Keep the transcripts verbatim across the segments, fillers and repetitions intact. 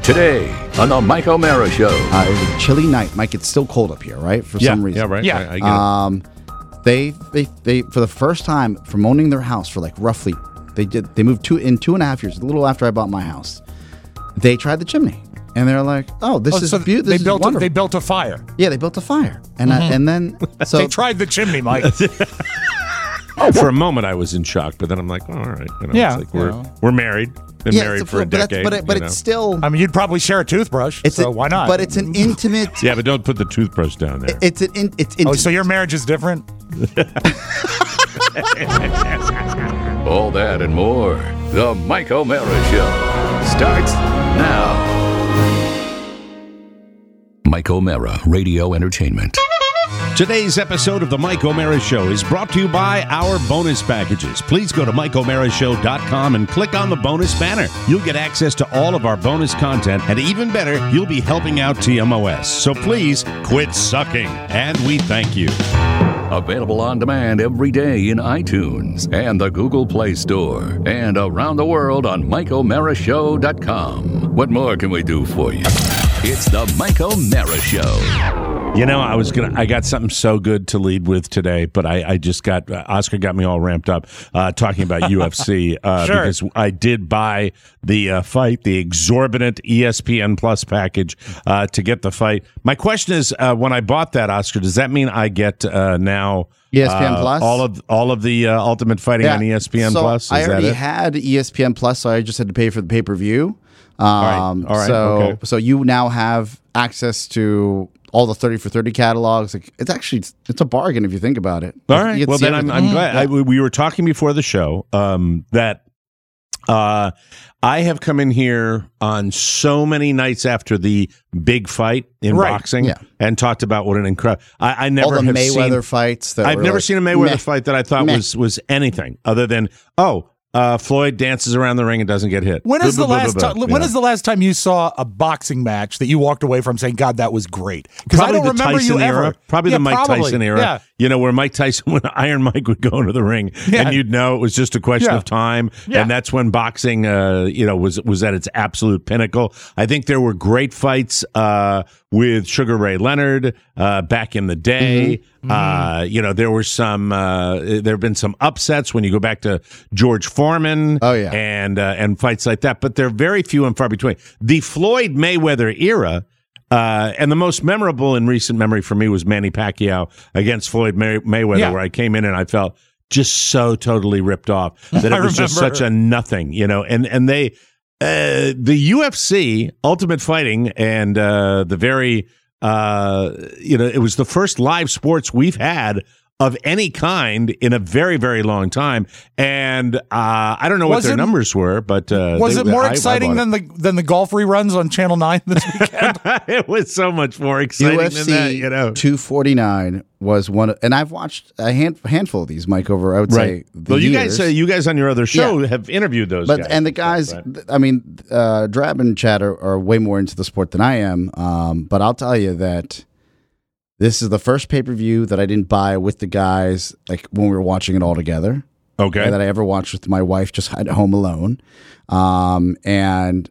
Today on the Mike O'Mara Show. Uh, it was a chilly night. Mike, it's still cold up here, right? For yeah, some reason. Yeah, right. Yeah. I, I get Um, they, they, they, for the first time from owning their house for like roughly, they did, they moved two in two and a half years, a little after I bought my house. They tried the chimney, and they're like, "Oh, this Oh, is so beautiful. they This built is a, wonderful." they built a fire. yeah, they built a fire, and I, and then so They tried the chimney, Mike. it. For a moment, I was in shock, but then I'm like, oh, all right. You know, Yeah, it's like you we're, know. we're married. Been yeah, married it's for a but that's- decade. But, it, but you know. it's still I mean, you'd probably share a toothbrush, it's so a, why not? But it's an intimate. Yeah, but don't put the toothbrush down there. It's an in, it's Oh, intimate. so your marriage is different? All that and more. The Mike O'Mara Show starts now. Mike O'Mara Radio Entertainment. Today's episode of the Mike O'Mara Show is brought to you by our bonus packages. Please go to Mike O'Mara Show dot com and click on the bonus banner. You'll get access to all of our bonus content, and even better, you'll be helping out T M O S. So please quit sucking, and we thank you. Available on demand every day in iTunes and the Google Play Store and around the world on Mike O'Mara Show dot com. What more can we do for you? It's the Mike O'Mara Show. You know, I was gonna. I got something so good to lead with today, but I, I just got uh, Oscar got me all ramped up uh, talking about U F C uh, Sure. because I did buy the uh, fight, the exorbitant E S P N Plus package uh, to get the fight. My question is, uh, when I bought that, Oscar, does that mean I get uh, now E S P N uh, Plus? all of all of the uh, Ultimate Fighting on E S P N so Plus? Is I that already it? had E S P N Plus, so I just had to pay for the pay per view. Um, right. All right. So, Okay. so you now have access to all the thirty for thirty catalogs. Like, it's actually it's a bargain if you think about it. All You right. get to Well, see then I'm, everything. I'm glad. I, we were talking before the show um, that uh, I have come in here on so many nights after the big fight in Right. boxing Yeah. and talked about what an incredible. I, I never all the have Mayweather seen. fights. That I've were never like, seen a Mayweather meh. fight that I thought Meh. was was anything other than oh. Uh, Floyd dances around the ring and doesn't get hit. When is Blah, the blah, last blah, time? blah, When yeah. is the last time you saw a boxing match that you walked away from saying, "God, that was great"? Because I Probably don't the remember Tyson you era. ever. Probably Yeah, the Mike probably. Tyson era. Yeah. You know, where Mike Tyson, when Iron Mike would go into the ring, Yeah. and you'd know it was just a question Yeah. of time. Yeah. And that's when boxing, uh, you know, was was at its absolute pinnacle. I think there were great fights uh, with Sugar Ray Leonard uh, back in the day. Mm-hmm. Uh, you know, there were some. Uh, there have been some upsets when you go back to George Foreman. Oh, yeah. and uh, and fights like that. But they're very few and far between. The Floyd Mayweather era. Uh, and the most memorable in recent memory for me was Manny Pacquiao against Floyd May- Mayweather, Yeah. where I came in and I felt just so totally ripped off that I it was just remember. such a nothing, you know. And and they, uh, the U F C, Ultimate Fighting, and uh, the very, uh, you know, it was the first live sports we've had of any kind in a very, very long time. And uh, I don't know what Was their it- numbers were, but uh, Was they- it more I- I exciting bought than the than the golf reruns on Channel Nine this weekend? it. It was so much more exciting U F than C that, you know. two forty-nine was one, of, and I've watched a hand, handful of these, Mike, over I would say. The Well, you years. guys, uh, you guys on your other show Yeah. have interviewed those But guys. and the guys, Right. th- I mean, uh, Drab and Chad are, are way more into the sport than I am. Um, but I'll tell you that this is the first pay per view that I didn't buy with the guys, like when we were watching it all together. Okay. That I ever watched with my wife, just at home alone. Um, and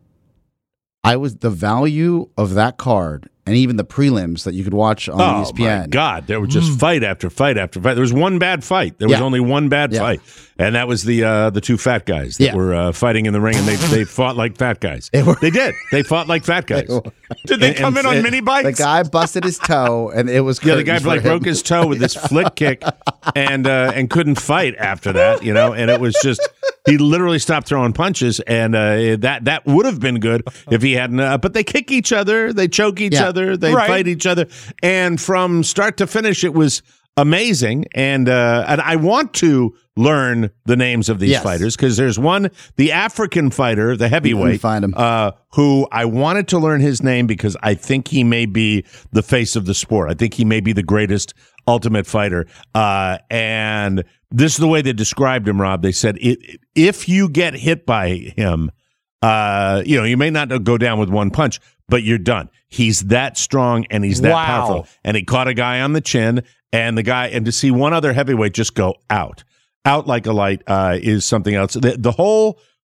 I was the value of that card, and even the prelims that you could watch on Oh E S P N. my God! There was just fight after fight after fight. There was one bad fight. There was Yeah. only one bad Yeah. fight, and that was the uh, the two fat guys that Yeah. were uh, fighting in the ring, and they they fought like fat guys. They were- They did. They fought like fat guys. Did they And- come in and- on and- mini The bikes? guy busted his toe, and it was Yeah, the guy curtains for like him. broke his toe with this flick kick, and uh, and couldn't fight after that. You know, and it was just he literally stopped throwing punches, and uh, that that would have been good if he hadn't. Uh, but they kick each other, they choke each Yeah. other, they Right. fight each other, and from start to finish, it was amazing. And uh, and I want to learn the names of these Yes. fighters because there's one, the African fighter, the heavyweight, find him. uh, who I wanted to learn his name because I think he may be the face of the sport. I think he may be the greatest Ultimate Fighter. Uh, and this is the way they described him, Rob. They said, it, if you get hit by him, uh, you know, you may not go down with one punch, but you're done. He's that strong and he's that Wow. powerful. And he caught a guy on the chin, and the guy, and to see one other heavyweight just go out, out like a light, uh, is something else. The, the whole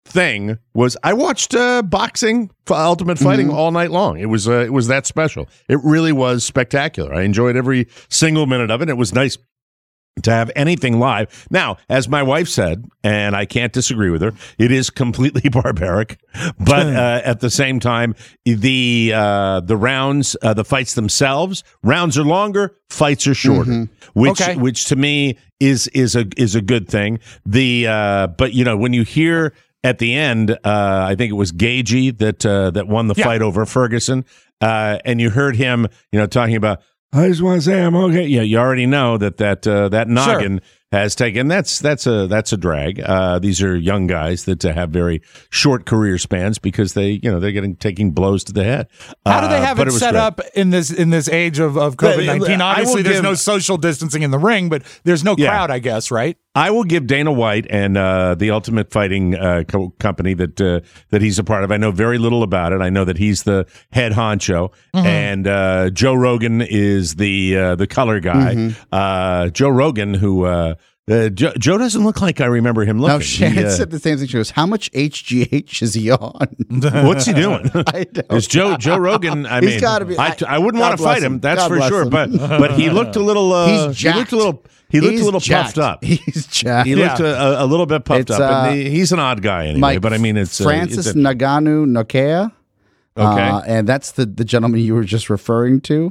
thing was I watched uh, boxing for Ultimate Fighting mm-hmm. all night long. It was uh, it was that special. It really was spectacular. I enjoyed every single minute of it. It was nice to have anything live. Now, as my wife said, and I can't disagree with her, it is completely barbaric. But uh, at the same time, the uh, the rounds, uh, the fights themselves, rounds are longer, fights are shorter, mm-hmm. which okay. which to me is is a is a good thing. The uh, but you know when you hear at the end, uh, I think it was Gagey that uh, that won the yeah. fight over Ferguson, uh, and you heard him, you know, talking about. I just want to say I'm okay. Yeah, you already know that that uh, that noggin sure. has taken. That's that's a that's a drag. Uh, these are young guys that uh, have very short career spans because they you know they're getting taking blows to the head. How do they have uh, it, it set great. up in this in this age of, of COVID nineteen? Obviously, there's give, no social distancing in the ring, but there's no yeah. crowd, I guess, right? I will give Dana White and uh, the Ultimate Fighting uh, co- company that uh, that he's a part of. I know very little about it. I know that he's the head honcho, mm-hmm. and uh, Joe Rogan is the uh, the color guy. Mm-hmm. Uh, Joe Rogan, who uh, uh, Joe, Joe doesn't look like I remember him looking. No, Shannon he, uh, said the same thing. She goes, "How much H G H is he on? What's he doing?" I don't Is Joe Joe Rogan? I He's mean, gotta be, I, I wouldn't God want to fight him. him. That's God for sure. him. But but he looked a little. Uh, He's jacked. He looked a little. He looked He's a little jacked. puffed up. He's jacked. He looked a, a little bit puffed It's, up. uh, and he, he's an odd guy anyway. Mike, but I mean, it's Francis uh, it's a, Ngannou Nokia. Okay. Uh, and that's the, the gentleman you were just referring to.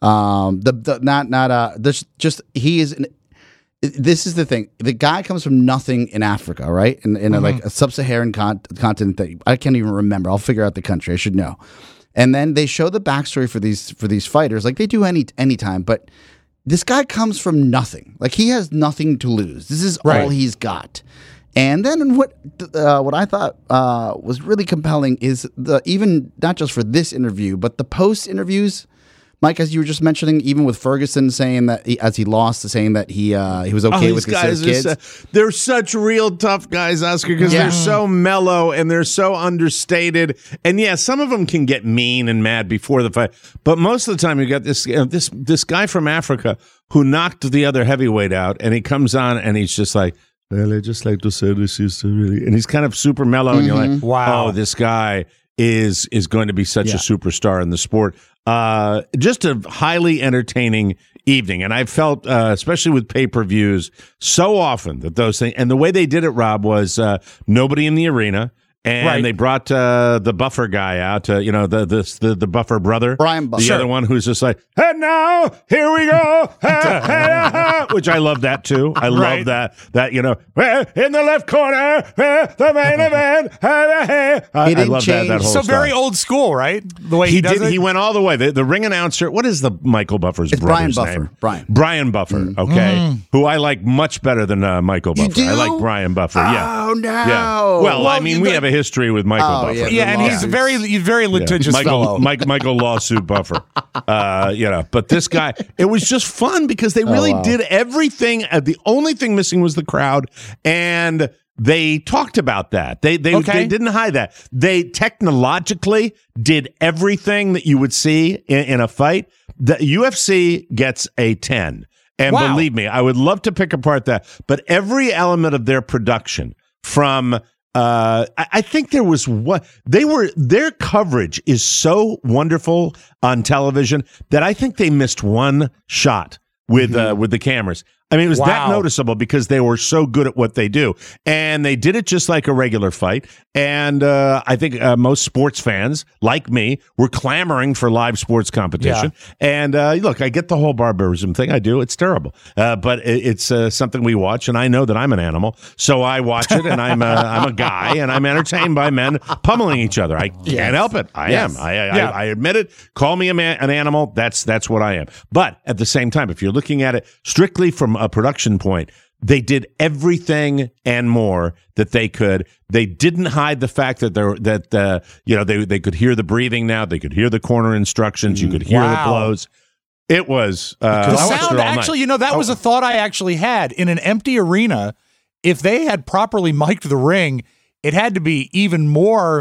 Um, the, the not not uh, this just he is. An, this is the thing. The guy comes from nothing in Africa, right? In in mm-hmm. a, like a sub-Saharan con- continent that I can't even remember. I'll figure out the country. I should know. And then they show the backstory for these for these fighters, like they do any any time, but. This guy comes from nothing. Like he has nothing to lose. This is right. all he's got. And then what uh, what I thought uh, was really compelling is the even not just for this interview, but the post interviews. Mike, as you were just mentioning, even with Ferguson saying that he, as he lost, saying that he uh, he was okay oh, with his, guys his kids. Su- they're such real tough guys, Oscar, because Yeah. they're so mellow and they're so understated. And yeah, some of them can get mean and mad before the fight, but most of the time you got this you know, this this guy from Africa who knocked the other heavyweight out, and he comes on and he's just like, well, I just like to say this is really, and he's kind of super mellow, and you're like, Wow. oh, this guy is is going to be such Yeah. a superstar in the sport. Uh, just a highly entertaining evening, and I felt, uh, especially with pay per views, so often that those things, and the way they did it, Rob, was uh, nobody in the arena. And Right. they brought uh, the Buffer guy out, uh, you know, the, the the the Buffer brother, Brian Buffer. the Sure. other one who's just like, and now here we go, ha, ha, ha, which I love that too. I love Right. that that you know, eh, in the left corner, eh, the main event. eh, eh. I, He I didn't love that, that change- whole So style. very old school, right? The way he, He does did. it. He went all the way. The, the ring announcer. What is the Michael Buffer's It's Brian brother's Buffer. name? Brian. Brian Buffer. Okay, who I like much better than uh, Michael You Buffer. I do? like Brian Buffer. yeah. Oh no! Yeah. Well, I Well, mean, we the- have a history with Michael Oh, Buffer. yeah. yeah, and he's lawsuits. very he's very litigious Michael, fellow. Mike, Michael Lawsuit Buffer. Uh, you know, but this guy, it was just fun because they really Oh, wow. did everything. Uh, the only thing missing was the crowd, and they talked about that. They they, Okay. they didn't hide that. They technologically did everything that you would see in, in a fight. The U F C gets a ten. And Wow. believe me, I would love to pick apart that. But every element of their production from Uh, I, I think there was what they were. Their coverage is so wonderful on television that I think they missed one shot with uh, with the cameras. I mean, it was that Wow. noticeable because they were so good at what they do, and they did it just like a regular fight. And uh, I think uh, most sports fans, like me, were clamoring for live sports competition. And uh, look, I get the whole barbarism thing. I do. It's terrible, uh, but it, it's uh, something we watch, and I know that I'm an animal, so I watch it, and I'm a, I'm a guy, and I'm entertained by men pummeling each other. I can't Yes. help it. I Yes. am. I, I, Yeah. I, I admit it. Call me a man, an animal. That's that's what I am. But at the same time, if you're looking at it strictly from a production point, they did everything and more that they could. They didn't hide the fact that they're that uh, you know they they could hear the breathing now. They could hear the corner instructions. You could hear Wow. the blows. It was uh, The I watched sound, it all actually, night. you know, that was a thought I actually had. In an empty arena, if they had properly mic'd the ring, it had to be even more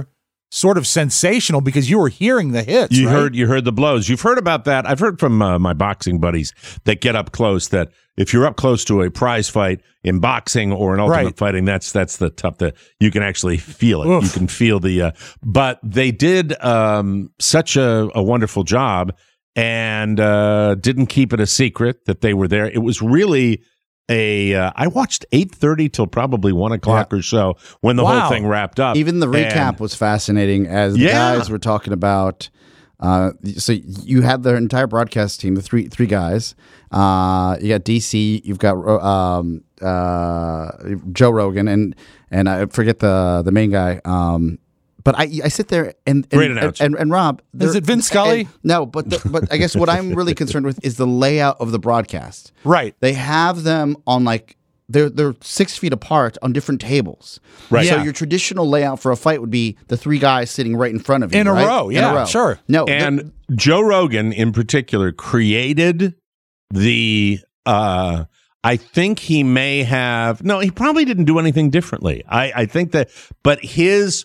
sort of sensational because you were hearing the hits. You right? heard you heard the blows. You've heard about that. I've heard from uh, my boxing buddies that get up close that if you're up close to a prize fight in boxing or in ultimate Right. fighting, that's that's the tough. That you can actually feel it. Oof. You can feel the. Uh, but they did um, such a, a wonderful job and uh, didn't keep it a secret that they were there. It was really. A, uh, I watched eight thirty till probably one o'clock Yeah. or so when the Wow. whole thing wrapped up. Even the recap And- was fascinating as the Yeah. guys were talking about. Uh, so you had the entire broadcast team, the three three guys. Uh, you got D C, you've got um, uh, Joe Rogan, and and I forget the the main guy. Um, but I I sit there and and Great and, announcer. and, and Rob, Is there- it Vince Scully? and- no, but the, but I guess what I'm really concerned with is the layout of the broadcast. Right. They have them on like they're they're six feet apart on different tables. Right. So Yeah. your traditional layout for a fight would be the three guys sitting right in front of you In a right? row, In yeah, a row. sure. No, And Joe Rogan, in particular, created the. Uh, I think he may have. No, he probably didn't do anything differently. I, I think that, but his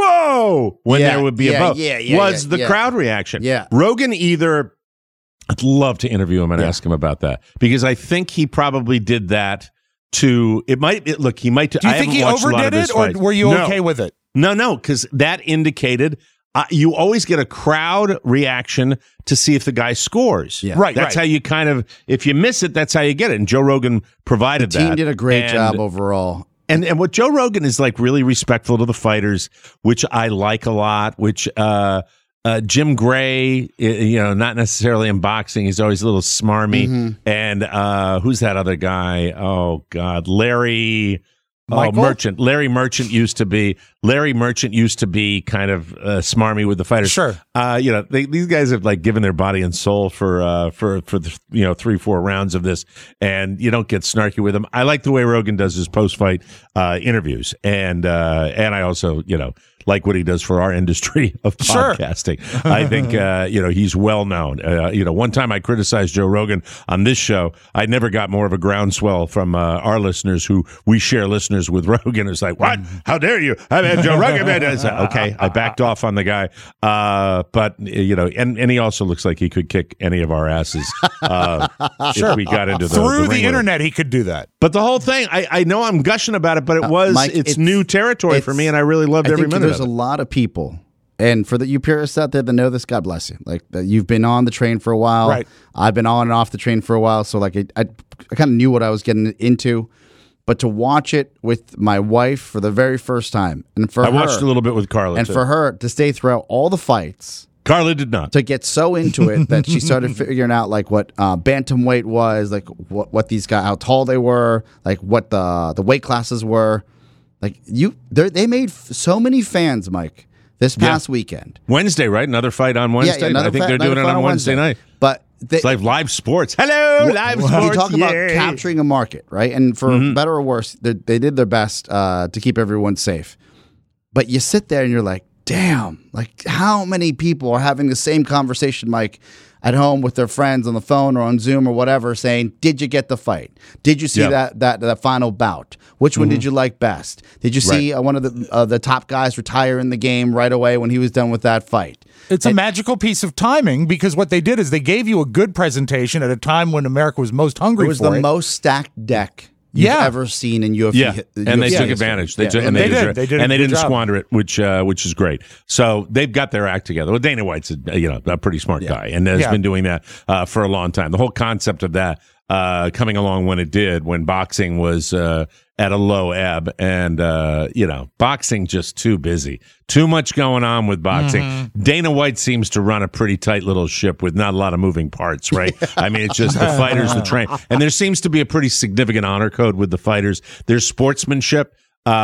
whoa when Yeah, there would be yeah, a vote yeah, yeah, was yeah, the yeah. crowd reaction. Yeah. Rogan either. I'd love to interview him and Yeah. ask him about that because I think he probably did that to. It might it, look. He might. Do you I think haven't he watched a lot of overdid his it, or fights. were you No. okay with it? No, no, because that indicated uh, you always get a crowd reaction to see if the guy scores. Yeah. Right, That's right. how you kind of, if you miss it, that's how you get it. And Joe Rogan provided the team that. did a great And- job overall. And and what Joe Rogan is like really respectful to the fighters, which I like a lot. Which uh, uh, Jim Gray, i- you know, not necessarily in boxing, he's always a little smarmy. Mm-hmm. And uh, who's that other guy? Oh God, Larry. Oh, Michael? Merchant. Larry Merchant used to be. Larry Merchant used to be kind of uh, smarmy with the fighters. Sure. Uh, you know, they, these guys have like given their body and soul for uh, for for the, you know three four rounds of this, and you don't get snarky with them. I like the way Rogan does his post fight uh, interviews, and uh, and I also you know like what he does for our industry of Sure. podcasting. I think uh, you know he's well known. Uh, you know, one time I criticized Joe Rogan on this show. I never got more of a groundswell from uh, our listeners who we share listeners with Rogan. It's like, what? How dare you? I mean, Joe Rogan. Man. I said, okay, I backed off on the guy. Uh, but you know, and, and he also looks like he could kick any of our asses uh, if we got into the, Through the, the, ring with him. internet, he could do that. But the whole thing, I, I know I'm gushing about it, but it was Mike, it's, it's- new territory for it's- me, and I really loved I every think minute there's of a it. lot of people, and for the you purists out there that know this, God bless you. Like that you've been on the train for a while. Right. I've been on and off the train for a while, so like I, I, I kind of knew what I was getting into. But to watch it with my wife for the very first time, and for I her, watched a little bit with Carla, and too. for her to stay throughout all the fights, Carla did not. to get so into it that she started figuring out like what uh, bantamweight was, like what what these guys, how tall they were, like what the the weight classes were. Like you, they they made f- so many fans, Mike, this past weekend. Wednesday, right? Another fight on Wednesday. another I think fa- they're doing another it fight on Wednesday, night. But they, It's like live sports. Hello, live you sports. talk about Yay. capturing a market, right? And for Mm-hmm. better or worse, they, they did their best uh, to keep everyone safe. But you sit there and you're like, damn, like how many people are having the same conversation, Mike, at home with their friends on the phone or on Zoom or whatever, saying, "Did you get the fight? Did you see Yeah. that that that final bout? Which one did you like best? Did you see uh, one of the uh, the top guys retire in the game right away when he was done with that fight?" It's a magical piece of timing because what they did is they gave you a good presentation at a time when America was most hungry It was for the it. most stacked deck you've Yeah. ever seen in U F C. Yeah, hi- and U F C they took history. advantage. They Yeah. took, and They they, did. deserve- They did a and they good didn't job. squander it, which uh, which is great. So they've got their act together. Well, Dana White's a, you know a pretty smart guy and has Yeah. been doing that uh, for a long time. The whole concept of that uh, coming along when it did, when boxing was uh, at a low ebb, and uh, you know boxing just too busy, too much going on with boxing. Mm-hmm. Dana White seems to run a pretty tight little ship with not a lot of moving parts, right? I mean, it's just the fighters, the train, and there seems to be a pretty significant honor code with the fighters. There's sportsmanship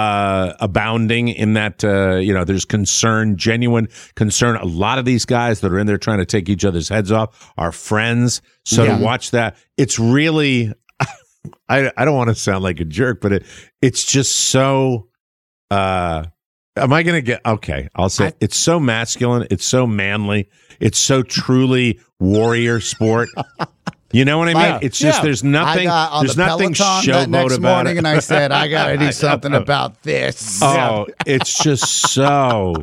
uh abounding in that uh you know there's concern, genuine concern. A lot of these guys that are in there trying to take each other's heads off are friends, so Yeah. to watch that, it's really I I don't want to sound like a jerk, but it it's just so uh am I gonna get okay I'll say I- it's so masculine, it's so manly, it's so truly warrior sport. You know what I mean? Yeah. It's just Yeah. there's nothing I got on there's the nothing Peloton that showboat next about morning, it. and I said, I got to do something about this. Oh, it's just so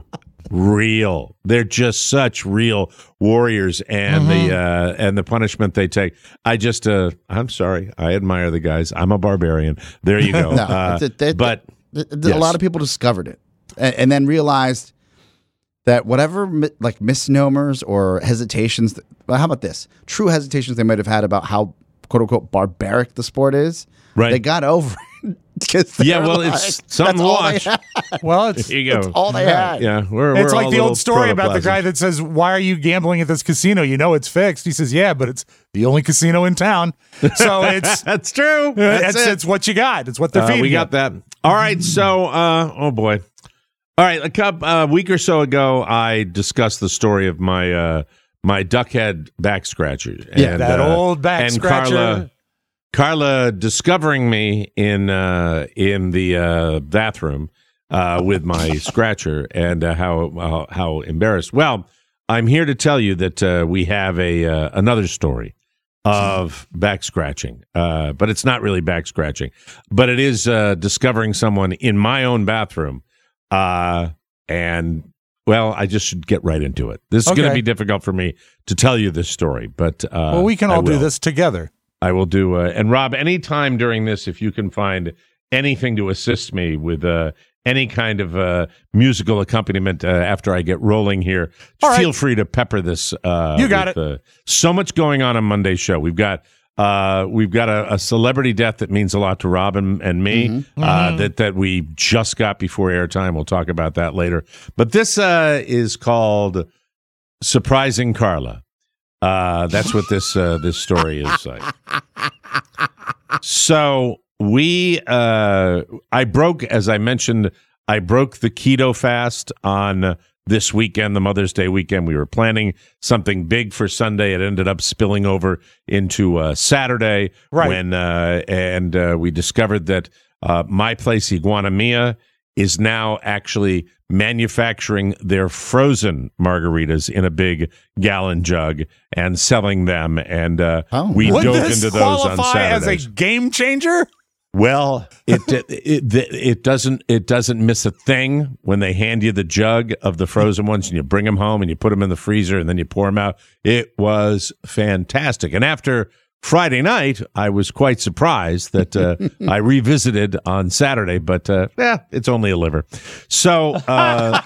real. They're just such real warriors, and Mm-hmm. the uh, and the punishment they take. I just, uh, I'm sorry, I admire the guys. I'm a barbarian. There you go. No, uh, th- th- but th- th- yes. a lot of people discovered it and, and then realized that whatever mi- like misnomers or hesitations, that, well, how about this? True hesitations they might have had about how quote unquote barbaric the sport is. Right. They got over it. 'Cause they Yeah, were well, like, it's something that's to all they watch. had. Well, it's Here you go. That's all they had. Yeah, we're, it's we're like all the little old story about the protoplasms. guy that says, "Why are you gambling at this casino? You know it's fixed." He says, "Yeah, but it's the only casino in town." So it's That's true. it's, That's it. it's what you got. It's what they're Uh, feeding we you. got that. All right. So, uh, oh boy. All right. A couple, uh, week or so ago, I discussed the story of my uh, my duckhead back scratcher. Yeah, and, that uh, old back and scratcher. Carla, Carla discovering me in uh, in the uh, bathroom uh, with my scratcher, and uh, how uh, how embarrassed. Well, I'm here to tell you that uh, we have a uh, another story of back scratching, uh, but it's not really back scratching, but it is uh, discovering someone in my own bathroom, uh, and well, I just should get right into it. This is going to Okay. be difficult for me to tell you this story, but uh, Well, we can I all do will. this together. I will do. Uh, and Rob, anytime during this, if you can find anything to assist me with uh, any kind of uh, musical accompaniment uh, after I get rolling here, All right. feel free to pepper this. Uh, You got with, Uh, so much going on on Monday's show. We've got uh, we've got a, a celebrity death that means a lot to Rob and, and me Mm-hmm. Uh, that that we just got before airtime. We'll talk about that later. But this uh, is called Surprising Carla. Uh, that's what this uh, this story is like. So we, uh, I broke, as I mentioned, I broke the keto fast on this weekend, the Mother's Day weekend. We were planning something big for Sunday. It ended up spilling over into uh, Saturday, Right. when uh, and uh, we discovered that uh, my place, Iguana Mia, is now actually manufacturing their frozen margaritas in a big gallon jug and selling them. And uh, Oh. we Would dove this into those on qualify as Saturdays. a game changer? Well, it, it it it doesn't it doesn't miss a thing when they hand you the jug of the frozen ones and you bring them home and you put them in the freezer and then you pour them out. It was fantastic. And after Friday night, I was quite surprised that uh, I revisited on Saturday, but uh, yeah, it's only a liver. So, uh,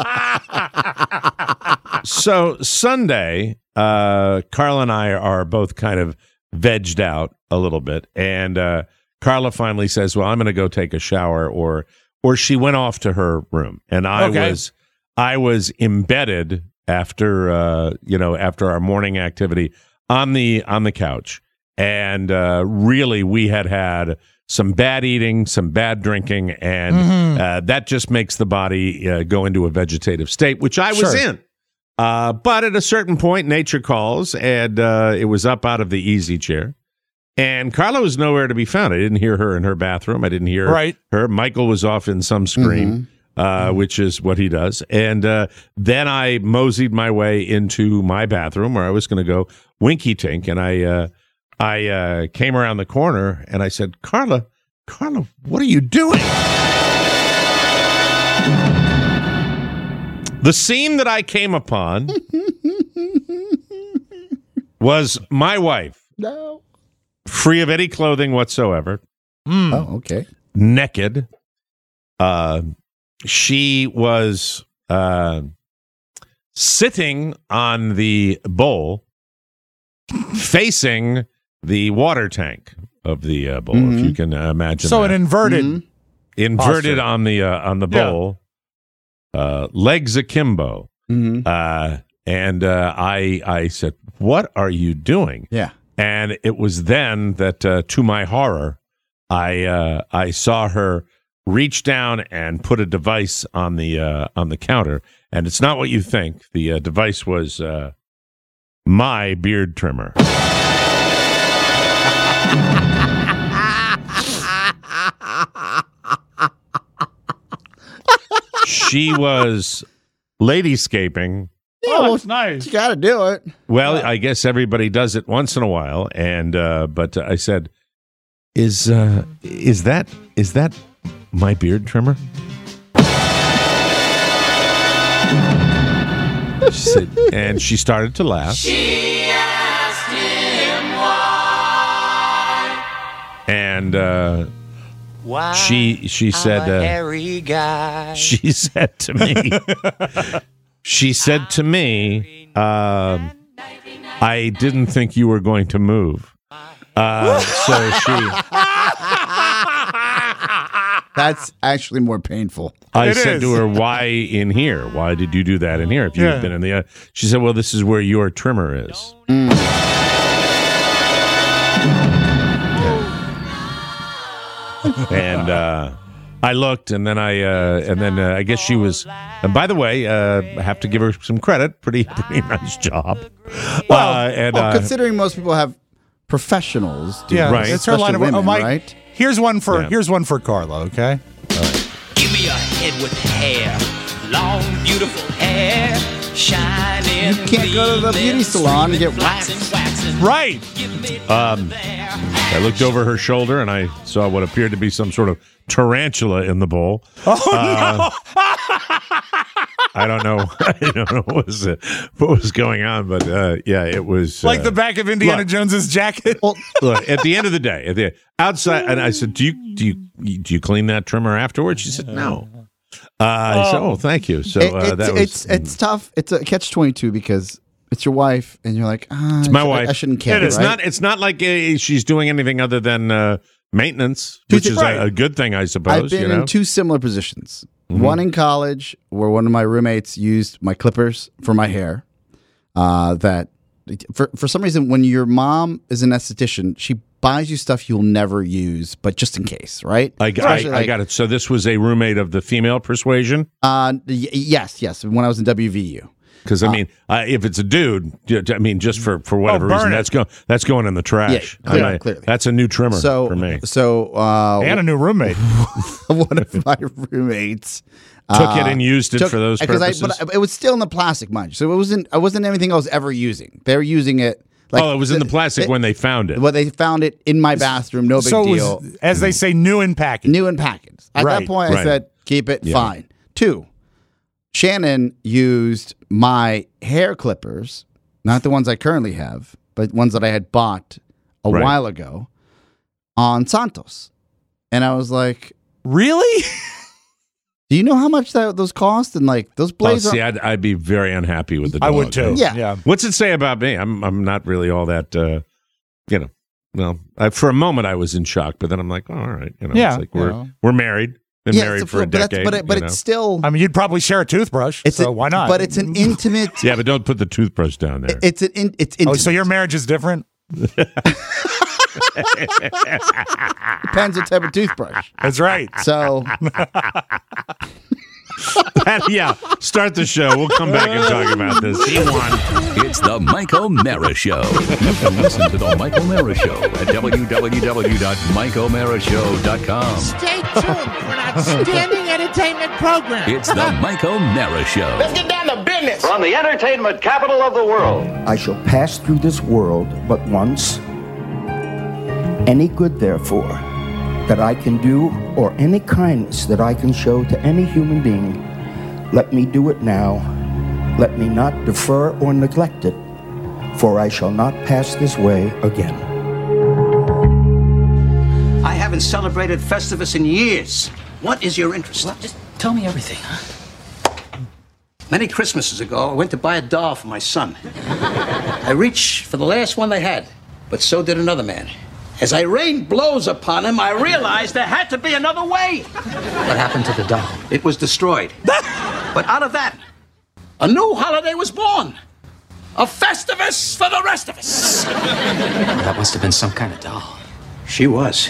so Sunday, uh, Carla and I are both kind of vegged out a little bit, and uh, Carla finally says, "Well, I'm going to go take a shower," or or she went off to her room, and I Okay. was I was embedded after uh, you know after our morning activity on the on the couch, and uh, really we had had some bad eating, some bad drinking, and Mm-hmm. uh, that just makes the body uh, go into a vegetative state, which I was Sure. in. Uh, but at a certain point, nature calls, and uh, it was up out of the easy chair. And Carla was nowhere to be found. I didn't hear her in her bathroom. I didn't hear Right. her. Michael was off in some screen, uh, which is what he does. And uh, then I moseyed my way into my bathroom where I was going to go winky tink. And I, uh, I uh, came around the corner and I said, "Carla, Carla, what are you doing?" The scene that I came upon was my wife, No. free of any clothing whatsoever, Mm. Oh, okay. naked. Uh, she was uh, sitting on the bowl, facing the water tank of the uh, bowl, if Mhm. you can uh, imagine. So that. an inverted. Mhm. inverted posture. on the uh, on the Yeah. bowl, uh, legs akimbo. Mhm. Uh, and uh, I I said, "What are you doing?" Yeah. And it was then that, uh, to my horror, I uh, I saw her reach down and put a device on the uh, on the counter. And it's not what you think. The uh, device was uh, my beard trimmer. She was ladyscaping. Yeah, Oh, well, that's nice. you got to do it. Well, I guess everybody does it once in a while, and uh, but I said, "Is uh, is that is that my beard trimmer?" She said, and she started to laugh. She asked him why. And uh, Why she she said, I'm a uh, hairy guy. she said to me, she said to me, um, I didn't think you were going to move. Uh, so she, That's actually more painful. I It said is. to her, why in here? Why did you do that in here? If you've Yeah. been in the, uh, she said, well, this is where your trimmer is. And uh, I looked, and then I, uh, and then uh, I guess she was. And by the way, uh, I have to give her some credit. Pretty, pretty nice job. Well, uh, and well, uh, considering most people have professionals, do Yeah, Right. it's her line of women, oh, Mike, right? Here's one for Yeah. here's one for Carla. Okay. Give me a head with hair, long, beautiful hair, shining. You can't go to the gleaming, beauty salon and get streaming, waxing, waxed. waxing. Right. Give me Um, I looked over her shoulder, and I saw what appeared to be some sort of tarantula in the bowl. Oh Uh, no. I don't know. I don't know what was uh, what was going on, but uh, yeah, it was Like uh, the back of Indiana look. Jones's jacket. Look, at the end of the day, at the outside, and I said, "Do you do you do you clean that trimmer afterwards?" She said, "No." Uh, I said, "Oh, thank you." So It- uh, it's, that was it's it's tough. It's a catch twenty-two because it's your wife, and you're like, ah, it's my I, wife. I shouldn't care. It's right? not. It's not like uh, she's doing anything other than uh, maintenance, which is Right. a, a good thing, I suppose. I've been you know? in two similar positions. Mm-hmm. One in college, where one of my roommates used my clippers for my hair. Uh, that for for some reason, when your mom is an esthetician, she buys you stuff you'll never use, but just in case, right? I, I, Especially, I like, got it. So this was a roommate of the female persuasion. Uh, y- yes, yes. When I was in W V U. Because I mean, uh, if it's a dude, y- I mean, just for, for whatever burn reason, it. that's going that's going in the trash. Yeah, clearly, I mean, clearly. That's a new trimmer So for me. so uh, And a new roommate. one of my roommates Took it and used it took- for those because purposes. I, but it was still in the plastic, mind you. So it wasn't. It wasn't anything I was ever using. They were using it. Like, oh, it was in the plastic when they found it. Well, they found it in my bathroom. No big so it deal. was, as they say, new in package. New and packaged. At Right, that point, I right. said, keep it, Yeah. fine. Two, Shannon used my hair clippers, not the ones I currently have, but ones that I had bought a Right. while ago on Santos. And I was like, Really? do you know how much that those cost? And like those Oh, blades see, are. I'd, I'd be very unhappy with the dog. I would too. Yeah. Yeah. What's it say about me? I'm I'm not really all that, uh, you know. Well, I, for a moment I was in shock, but then I'm like, oh, all right, you know, Yeah. it's like we're Yeah. we're married, been Yeah, married it's for a but that's- decade. But, it, but you it's know. still. I mean, you'd probably share a toothbrush. It's so a- why not? But it's an intimate. Yeah, but don't put the toothbrush down there. It's an. In, it's Oh, intimate. so your marriage is different? Depends what type of toothbrush. That's right. So Yeah, start the show. We'll come back and talk about this. He won. It's the Mike O'Mara Show. You can listen to the Mike O'Mara Show at w w w dot mike o'mara show dot com. Stay tuned for an outstanding entertainment program. It's the Mike O'Mara Show. Let's get down to business. From the entertainment capital of the world. I shall pass through this world but once. Any good, therefore, that I can do, or any kindness that I can show to any human being, let me do it now. Let me not defer or neglect it, for I shall not pass this way again. I haven't celebrated Festivus in years. What is your interest? Well, just tell me everything, huh? Many Christmases ago, I went to buy a doll for my son. I reached for the last one they had, but so did another man. As I rained blows upon him, I realized there had to be another way. What happened to the doll? It was destroyed. But out of that, a new holiday was born. A Festivus for the rest of us. That must have been some kind of doll. She was.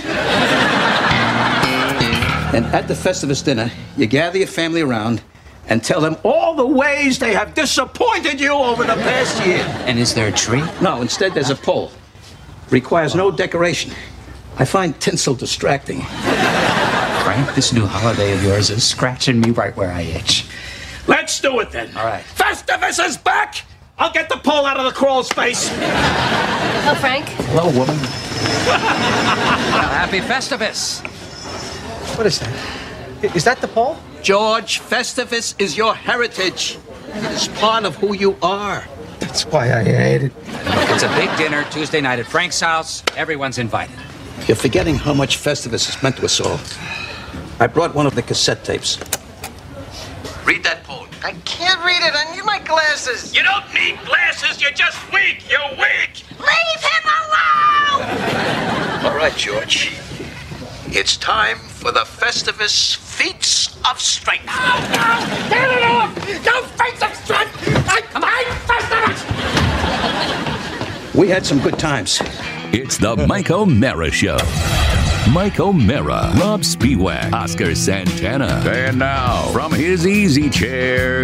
And at the Festivus dinner, you gather your family around and tell them all the ways they have disappointed you over the past year. And is there a tree? No, instead there's a pole. Requires no decoration. I find tinsel distracting. Frank, this new holiday of yours is scratching me right where I itch. Let's do it then. All right. Festivus is back! I'll get the pole out of the crawl space. Hello, Frank. Hello, woman. Well, happy Festivus. What is that? Is that the pole? George, Festivus is your heritage. It's part of who you are. That's why I hate it. Look, it's a big dinner Tuesday night at Frank's house. Everyone's invited. You're forgetting how much Festivus has meant to us all. I brought one of the cassette tapes. Read that poem. I can't read it. I need my glasses. You don't need glasses. You're just weak. You're weak. Leave him alone! All right, George. It's time for the Festivus Feats of Strength. No, no, get it off! No feats of strength! I hate Festivus! We had some good times. It's the Mike O'Mara Show. Mike O'Mara, Rob Spiewak, Oscar Santana. And now, from his easy chair,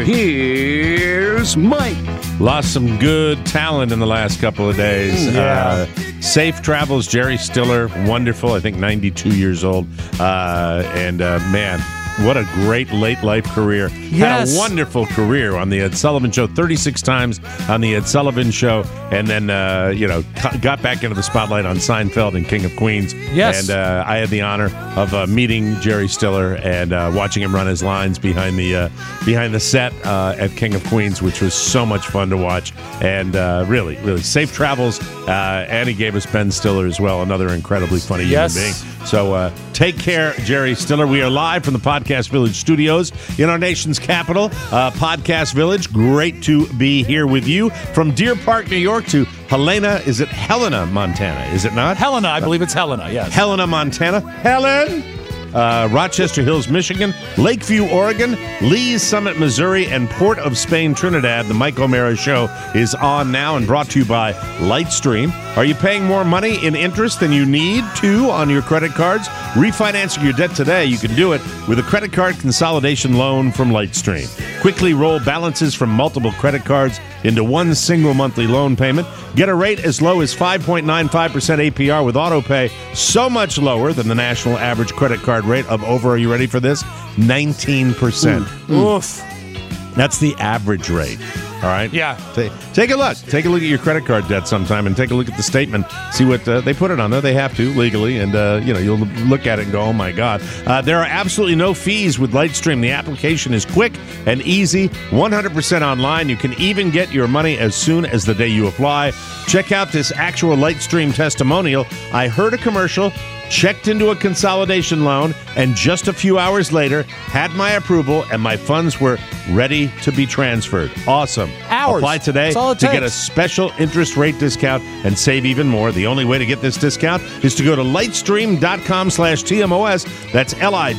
here's Mike. Lost some good talent in the last couple of days. Yeah. Uh, safe travels, Jerry Stiller, wonderful. I think ninety-two years old. Uh, and uh, man, what a great late life career. Yes. Had a wonderful career on the Ed Sullivan Show, thirty-six times on the Ed Sullivan Show, and then, uh, you know, got back into the spotlight on Seinfeld and King of Queens. Yes. And uh, I had the honor of uh, meeting Jerry Stiller and uh, watching him run his lines behind the uh, behind the set uh, at King of Queens, which was so much fun to watch. And uh, really, really safe travels. Uh, and he gave us Ben Stiller as well, another incredibly funny Yes. human being. So uh, take care, Jerry Stiller. We are live from the Podcast Village studios in our nation's capital, uh, Podcast Village. Great to be here with you. From Deer Park, New York to Helena, is it Helena, Montana? Is it not? Helena, I believe it's Helena, yes. Helena, Montana. Helen! Uh, Rochester Hills, Michigan, Lakeview, Oregon, Lee's Summit, Missouri, and Port of Spain, Trinidad. The Mike O'Mara Show is on now and brought to you by Lightstream. Are you paying more money in interest than you need to on your credit cards? Refinancing your debt today, you can do it with a credit card consolidation loan from Lightstream. Quickly roll balances from multiple credit cards into one single monthly loan payment. Get a rate as low as five point nine five percent A P R with AutoPay, so much lower than the national average credit card rate of over, are you ready for this? nineteen percent. Oof. That's the average rate. All right? Yeah. Take, take a look. Take a look at your credit card debt sometime and take a look at the statement. See what uh, they put it on there. They have to legally. And, uh, you know, you'll look at it and go, oh, my God. Uh, there are absolutely no fees with Lightstream. The application is quick and easy, one hundred percent online. You can even get your money as soon as the day you apply. Check out this actual Lightstream testimonial. I heard a commercial, checked into a consolidation loan, and just a few hours later had my approval and my funds were ready to be transferred. Awesome. Hours. Apply today That's all it to get a takes. special interest rate discount and save even more. The only way to get this discount is to go to lightstream.com slash TMOS. That's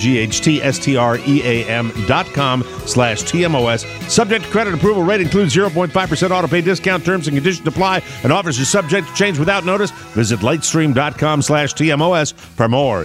L-I-G-H-T-S-T-R-E-A-M dot com slash TMOS. Subject to credit approval. Rate includes zero point five percent auto pay discount. Terms and conditions apply. And offers are subject to change without notice. Visit lightstream.com slash TMOS for more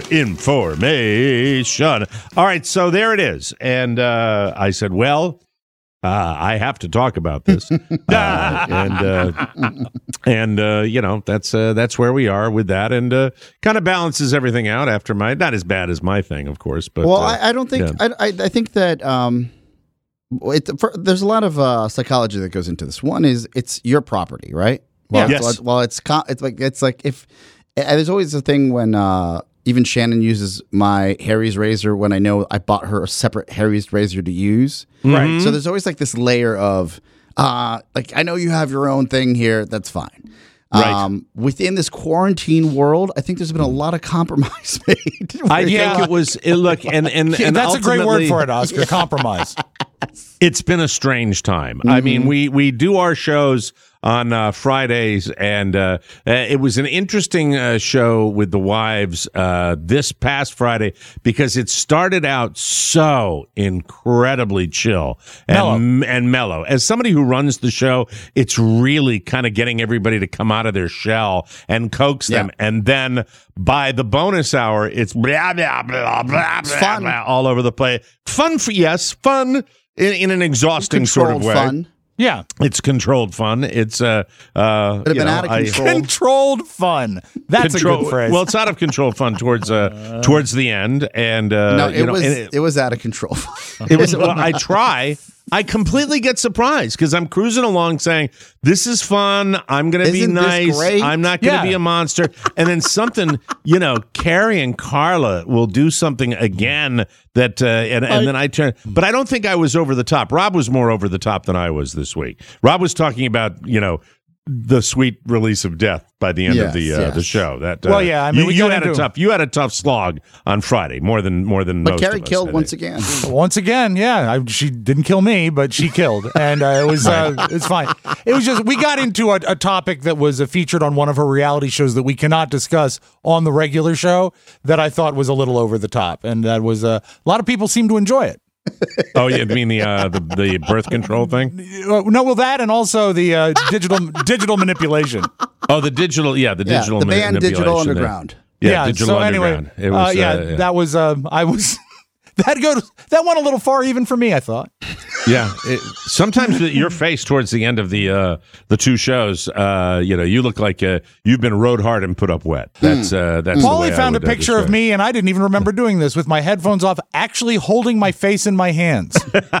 information. All right, so there it is. And uh, I said, well, Uh, I have to talk about this, uh, and uh, and uh, you know that's uh, that's where we are with that, and uh, kind of balances everything out after my not as bad as my thing, of course, but well, uh, I, I don't think yeah. I, I I think that um, it, for, there's a lot of uh, psychology that goes into this. One is it's your property, right? Well, Yeah. it's, Yes. well, it's co- it's like it's like if and there's always a thing when uh, even Shannon uses my Harry's razor when I know I bought her a separate Harry's razor to use. Right. So there's always like this layer of, uh, like, I know you have your own thing here. That's fine. Right. Um, within this quarantine world, I think there's been a lot of compromise made. I Yeah. think it was it, look, and and, and That's a great word ultimately- for it, Oscar. Compromise. It's been a strange time. I mean, we we do our shows on uh, Fridays, and uh, uh, it was an interesting uh, show with the wives uh, this past Friday because it started out so incredibly chill and mellow. and mellow. As somebody who runs the show, it's really kind of getting everybody to come out of their shell and coax them, Yeah. and then by the bonus hour, it's blah blah blah blah blah, fun. blah all over the place. Fun for yes, fun. In, in an exhausting sort of Controlled way. fun. Yeah. It's controlled fun. It's uh, uh, Could have you been know, out of I- control. Controlled fun. That's control- a good phrase. Well, it's out of control fun towards uh, towards the end, and uh, No, you it know, was and it, it, was out of control. it was. Well, I try. I completely get surprised because I'm cruising along saying, this is fun. I'm going to be Isn't this nice. great? I'm not going to Yeah. be a monster. And then something, you know, Carrie and Carla will do something again that, uh, and, and then I turn, but I don't think I was over the top. Rob was more over the top than I was this week. Rob was talking about, you know, the sweet release of death by the end Yes, of the uh, yes. the show. That uh, Well, yeah, I mean, you, we you got had a into- tough you had a tough slog on Friday, more than more than But most Carrie of us, killed I once think. again. Once again, yeah, I, she didn't kill me, but she killed, and uh, it was uh, it's fine. It was just we got into a, a topic that was uh, featured on one of her reality shows that we cannot discuss on the regular show that I thought was a little over the top, and that was uh, a lot of people seem to enjoy it. Oh, you mean the uh, the the birth control thing? Uh, no, well, that and also the uh, digital digital manipulation. Oh, the digital, yeah, the Yeah, digital the band Digital manipulation there. Underground. Yeah, Digital so anyway, Underground. It was, uh, yeah, uh, yeah. that was uh, I was that goes that went a little far even for me. I thought. Yeah, it, sometimes your face towards the end of the uh, the two shows, uh, you know, you look like uh, you've been rode hard and put up wet. That's uh, that's. the way Paulie I found a would, uh, picture of describe it. me, and I didn't even remember doing this with my headphones off, actually holding my face in my hands.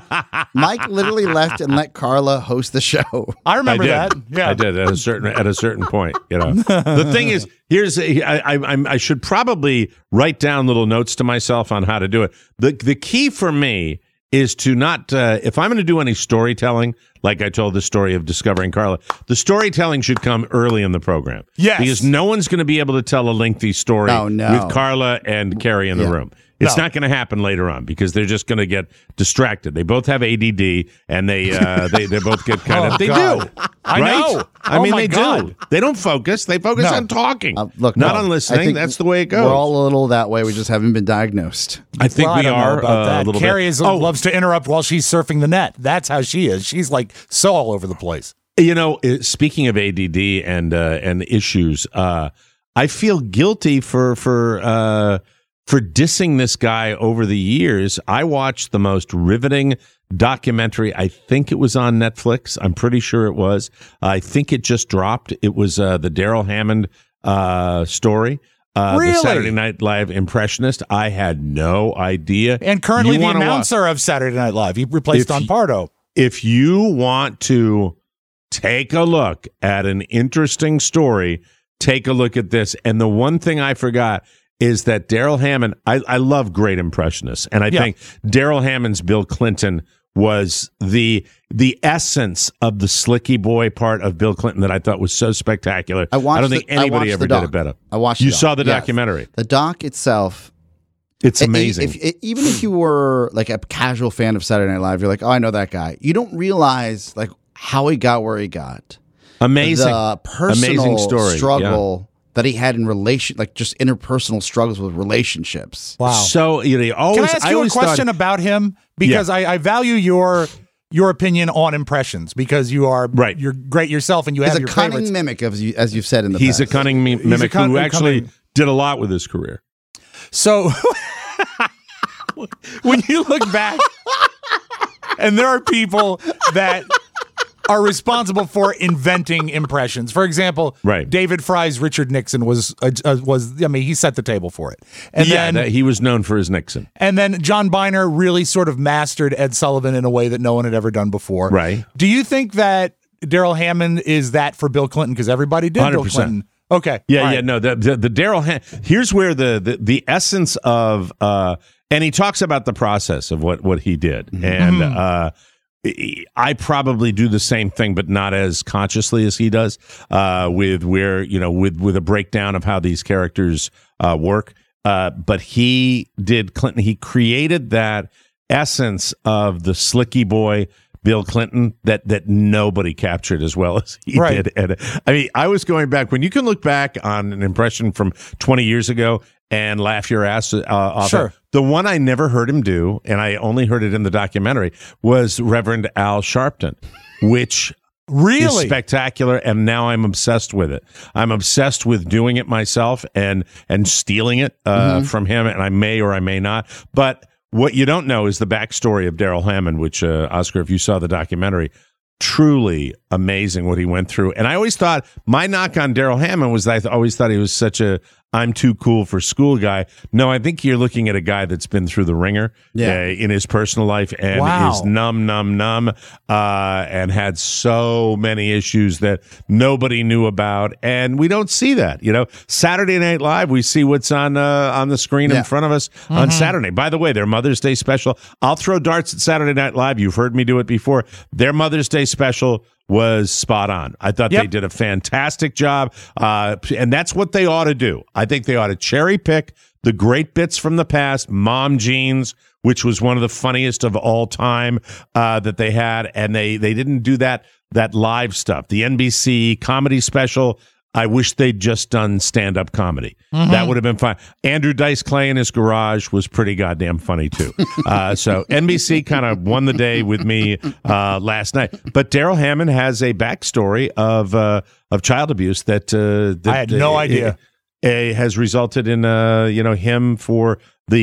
Mike literally left and let Carla host the show. I remember I did. that. Yeah, I did at a certain at a certain point. You know, the thing is, here's I, I I'm- I should probably write down little notes to myself on how to do it. the The key for me is to not uh, if I'm going to do any storytelling, like I told the story of discovering Carla, the storytelling should come early in the program. Yes. because no one's going to be able to tell a lengthy story Oh, no. with Carla and Carrie in the Yeah. room. It's No. not going to happen later on because they're just going to get distracted. They both have A D D, and they uh, they they both get kind Oh, of they God. do. I right? know. I Oh, mean, my they God. do. They don't focus. They focus No. on talking. Uh, look, not no, on I listening. think That's the way it goes. We're all a little that way. We just haven't been diagnosed. I think Well, we I don't know are about uh, that. a little Carrie bit. is, oh, loves to interrupt while she's surfing the net. That's how she is. She's like so all over the place. you know, uh, speaking of A D D and uh, and issues, uh, I feel guilty for for uh, for dissing this guy over the years. I watched the most riveting documentary. I think it was on Netflix. I'm pretty sure it was. I think it just dropped. It was uh, the Daryl Hammond uh, story. Uh, Really? The Saturday Night Live impressionist. I had no idea. And currently You the wanna wa- announcer of Saturday Night Live. He replaced If Don you- Pardo. If you want to take a look at an interesting story, take a look at this. And the one thing I forgot is that Daryl Hammond, I, I love great impressionists. And I Yeah. think Daryl Hammond's Bill Clinton was the the essence of the slicky boy part of Bill Clinton that I thought was so spectacular. I watched don't think the- I anybody watched ever the did doc. it better. I watched You the doc, saw the yes. documentary. The doc itself. It's i- i- amazing. If, i- even if you were like a casual fan of Saturday Night Live, you're like, oh, I know that guy. You don't realize like how he got where he got. Amazing. The personal Amazing story. struggle that he had in relation, like just interpersonal struggles with relationships. Wow. So, you know, you always, Can I ask you a always question thought, about him? Because I, I value your your opinion on impressions because you are Right. You're great yourself and you He's have a your cunning favorites. mimic, as you as you've said in the he's past. a cunning mi- mimic con- who a actually cunning- did a lot with his career. So when you look back, and there are people that are responsible for inventing impressions. For example, Right. David Fry's Richard Nixon was uh, uh, was I mean he set the table for it, and yeah, then that, he was known for his Nixon. and then John Biner really sort of mastered Ed Sullivan in a way that no one had ever done before. Right. Do you think that Daryl Hammond is that for Bill Clinton because everybody did one hundred Bill percent. Clinton? Okay. Yeah, All yeah, right. no, the the, the Daryl. Han- Here's where the, the the essence of, uh, and he talks about the process of what what he did, Mm-hmm. and uh, I probably do the same thing, but not as consciously as he does. Uh, with where you know, with with a breakdown of how these characters uh, work. Uh, but he did Clinton. He created that essence of the slicky boy Bill Clinton that that nobody captured as well as he Right. did. And I mean, I was going back when you can look back on an impression from twenty years ago and laugh your ass uh, off. Sure. it. The one I never heard him do, and I only heard it in the documentary, was Reverend Al Sharpton, which Really? is spectacular, and now I'm obsessed with it. I'm obsessed with doing it myself and and stealing it uh, Mm-hmm. from him, and I may or I may not. But what you don't know is the backstory of Daryl Hammond, which, uh, Oscar, if you saw the documentary, truly amazing what he went through. And I always thought, my knock on Daryl Hammond was that I th- always thought he was such a, I'm too cool for school guy. No, I think you're looking at a guy that's been through the ringer Yeah. uh, in his personal life and Wow. is numb, numb, numb, uh, and had so many issues that nobody knew about. And we don't see that. You know, Saturday Night Live, we see what's on uh, on the screen Yeah. in front of us on Saturday. By the way, their Mother's Day special, I'll throw darts at Saturday Night Live. You've heard me do it before. Their Mother's Day special was spot on. I thought Yep. they did a fantastic job, uh, and that's what they ought to do. I think they ought to cherry pick the great bits from the past, Mom Jeans, which was one of the funniest of all time uh, that they had, and they they didn't do that that live stuff. The N B C comedy special, I wish they'd just done stand-up comedy. Mm-hmm. That would have been fun. Andrew Dice Clay in his garage was pretty goddamn funny, too. uh, so N B C kind of won the day with me uh, last night. But Daryl Hammond has a backstory of uh, of child abuse that, uh, that I had no uh, idea. uh, has resulted in uh, you know him for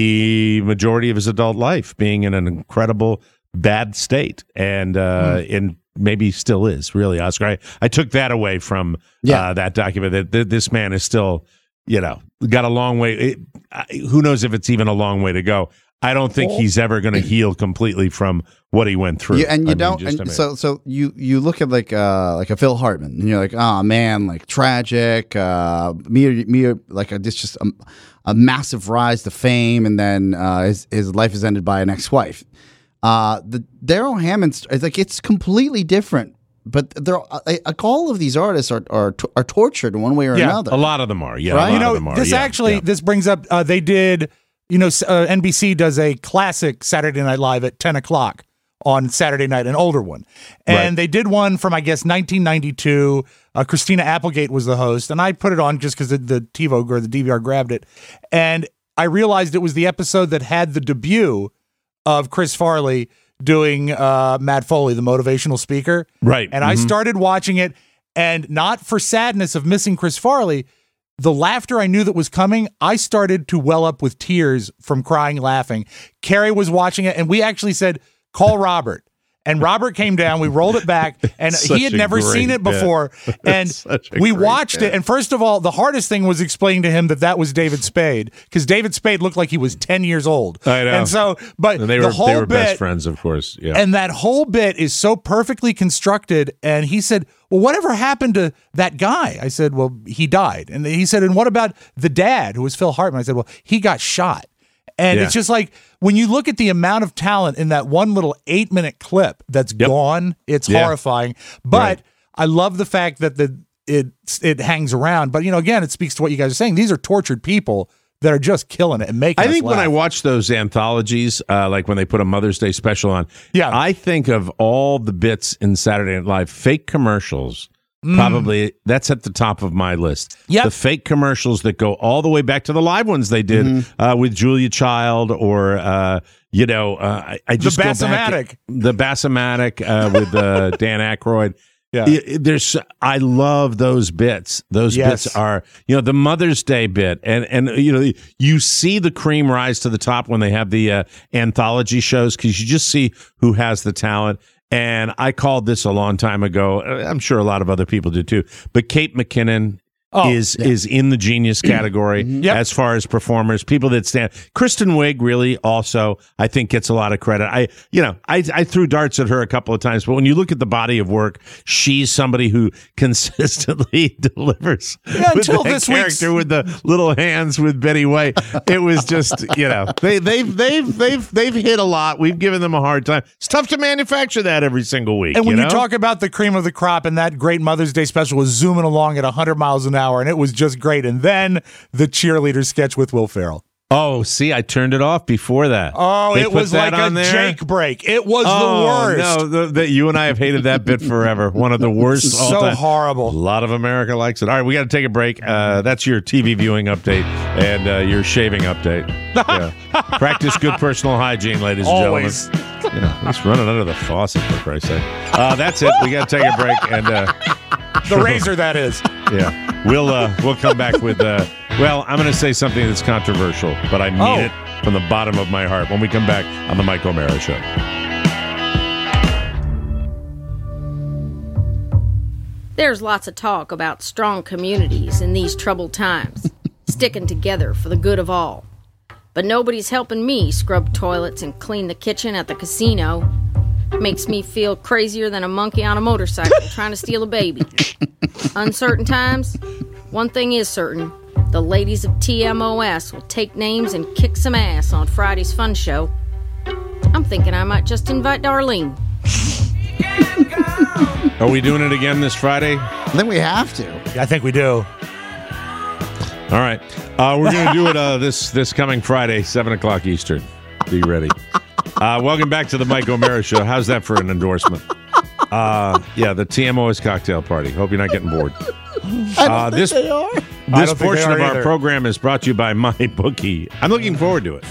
the majority of his adult life being in an incredible bad state, and uh, Hmm. in maybe still is, really, Oscar. I, I took that away from Yeah. uh, that document, that th- this man is still, you know, got a long way. It, I, who knows if it's even a long way to go. I don't think he's ever going to heal completely from what he went through. You, and you I mean, don't. just, I and mean- so so you you look at like uh like a Phil Hartman, and you're like, oh man, like tragic. Uh, me me like a, this just a, a massive rise to fame, and then uh, his his life is ended by an ex-wife. Uh, the Daryl Hammond, st- it's like it's completely different. But they're uh, like all of these artists are are t- are tortured in one way or Yeah, another. a lot of them are. Yeah, Right? a lot You know, of them are. this yeah, actually yeah. this brings up. Uh, they did. You know, s- uh, N B C does a classic Saturday Night Live at ten o'clock on Saturday night, an older one, and Right. they did one from I guess nineteen ninety-two. Uh, Christina Applegate was the host, and I put it on just because the, the TiVo or the D V R grabbed it, and I realized it was the episode that had the debut of Chris Farley doing uh, Matt Foley, the motivational speaker. Right. And I Mhm. started watching it, and not for sadness of missing Chris Farley, the laughter I knew that was coming, I started to well up with tears from crying, laughing. Carrie was watching it, and we actually said, call Robert. And Robert came down, we rolled it back, and Such he had a never great seen it bit. before. And Such a we great watched bit. it, and first of all, the hardest thing was explaining to him that that was David Spade, because David Spade looked like he was ten years old. I know. And so, but And they the were whole they were bit, best friends, of course. Yeah. and that whole bit is so perfectly constructed. And he said, well, whatever happened to that guy? I said, well, he died. And he said, and what about the dad, who was Phil Hartman? I said, well, he got shot. And Yeah. it's just like, when you look at the amount of talent in that one little eight minute clip that's Yep. gone, it's Yeah. horrifying. But Right. I love the fact that the it it hangs around. But, you know, again, it speaks to what you guys are saying. These are tortured people that are just killing it and making I us think when laugh. I watch those anthologies, uh, like when they put a Mother's Day special on, Yeah. I think of all the bits in Saturday Night Live, fake commercials. Probably that's at the top of my list. Yep. The fake commercials that go all the way back to the live ones they did uh, with Julia Child, or uh, you know, uh, I, I just go back- Bassomatic. the Bassomatic uh, with uh, Dan Aykroyd. Yeah. I- There's, I love those bits. Those Yes. bits are, you know, the Mother's Day bit, and and you know, you see the cream rise to the top when they have the uh, anthology shows, because you just see who has the talent. And I called this a long time ago. I'm sure a lot of other people did too. But Kate McKinnon Oh, is is in the genius category Yep. as far as performers, people that stand. Kristen Wiig really also, I think, gets a lot of credit. I, you know, I I threw darts at her a couple of times, but when you look at the body of work, she's somebody who consistently delivers. Yeah, with until that this week's- character with the little hands with Betty White. It was just, you know, they they've they've they've they've hit a lot. We've given them a hard time. It's tough to manufacture that every single week. And when you, you, know? talk about the cream of the crop, and that great Mother's Day special was zooming along at one hundred miles an hour, and it was just great. And then the cheerleader sketch with Will Ferrell. Oh, see, I turned it off before that. Oh, They it put was that like a on there? Jake break. It was Oh, the worst. no, the, the, you and I have hated that bit forever. One of the worst. So all time. horrible. A lot of America likes it. All right, we got to take a break. Uh, that's your T V viewing update and uh, your shaving update. Yeah. Practice good personal hygiene, ladies and Always. gentlemen. Yeah, let's run it under the faucet, for Christ's sake. Uh, that's it. We got to take a break, and uh, The razor, that is. yeah, we'll uh, we'll come back with. Uh, well, I'm going to say something that's controversial, but I mean Oh. it from the bottom of my heart. When we come back on the Mike O'Mara Show. There's lots of talk about strong communities in these troubled times. sticking together for the good of all. But nobody's helping me scrub toilets and clean the kitchen at the casino. Makes me feel crazier than a monkey on a motorcycle trying to steal a baby. Uncertain times? One thing is certain. The ladies of T M O S will take names and kick some ass on Friday's fun show. I'm thinking I might just invite Darlene. Are we doing it again this Friday? I think we have to. I think we do. All right. Uh, we're going to do it uh, this this coming Friday, seven o'clock Eastern. Be ready. Uh, welcome back to the Mike O'Mara Show. How's that for an endorsement? Uh, yeah, the T M O S cocktail party. Hope you're not getting bored. I don't Uh, think this they are. this portion of our either. program is brought to you by MyBookie. I'm looking forward to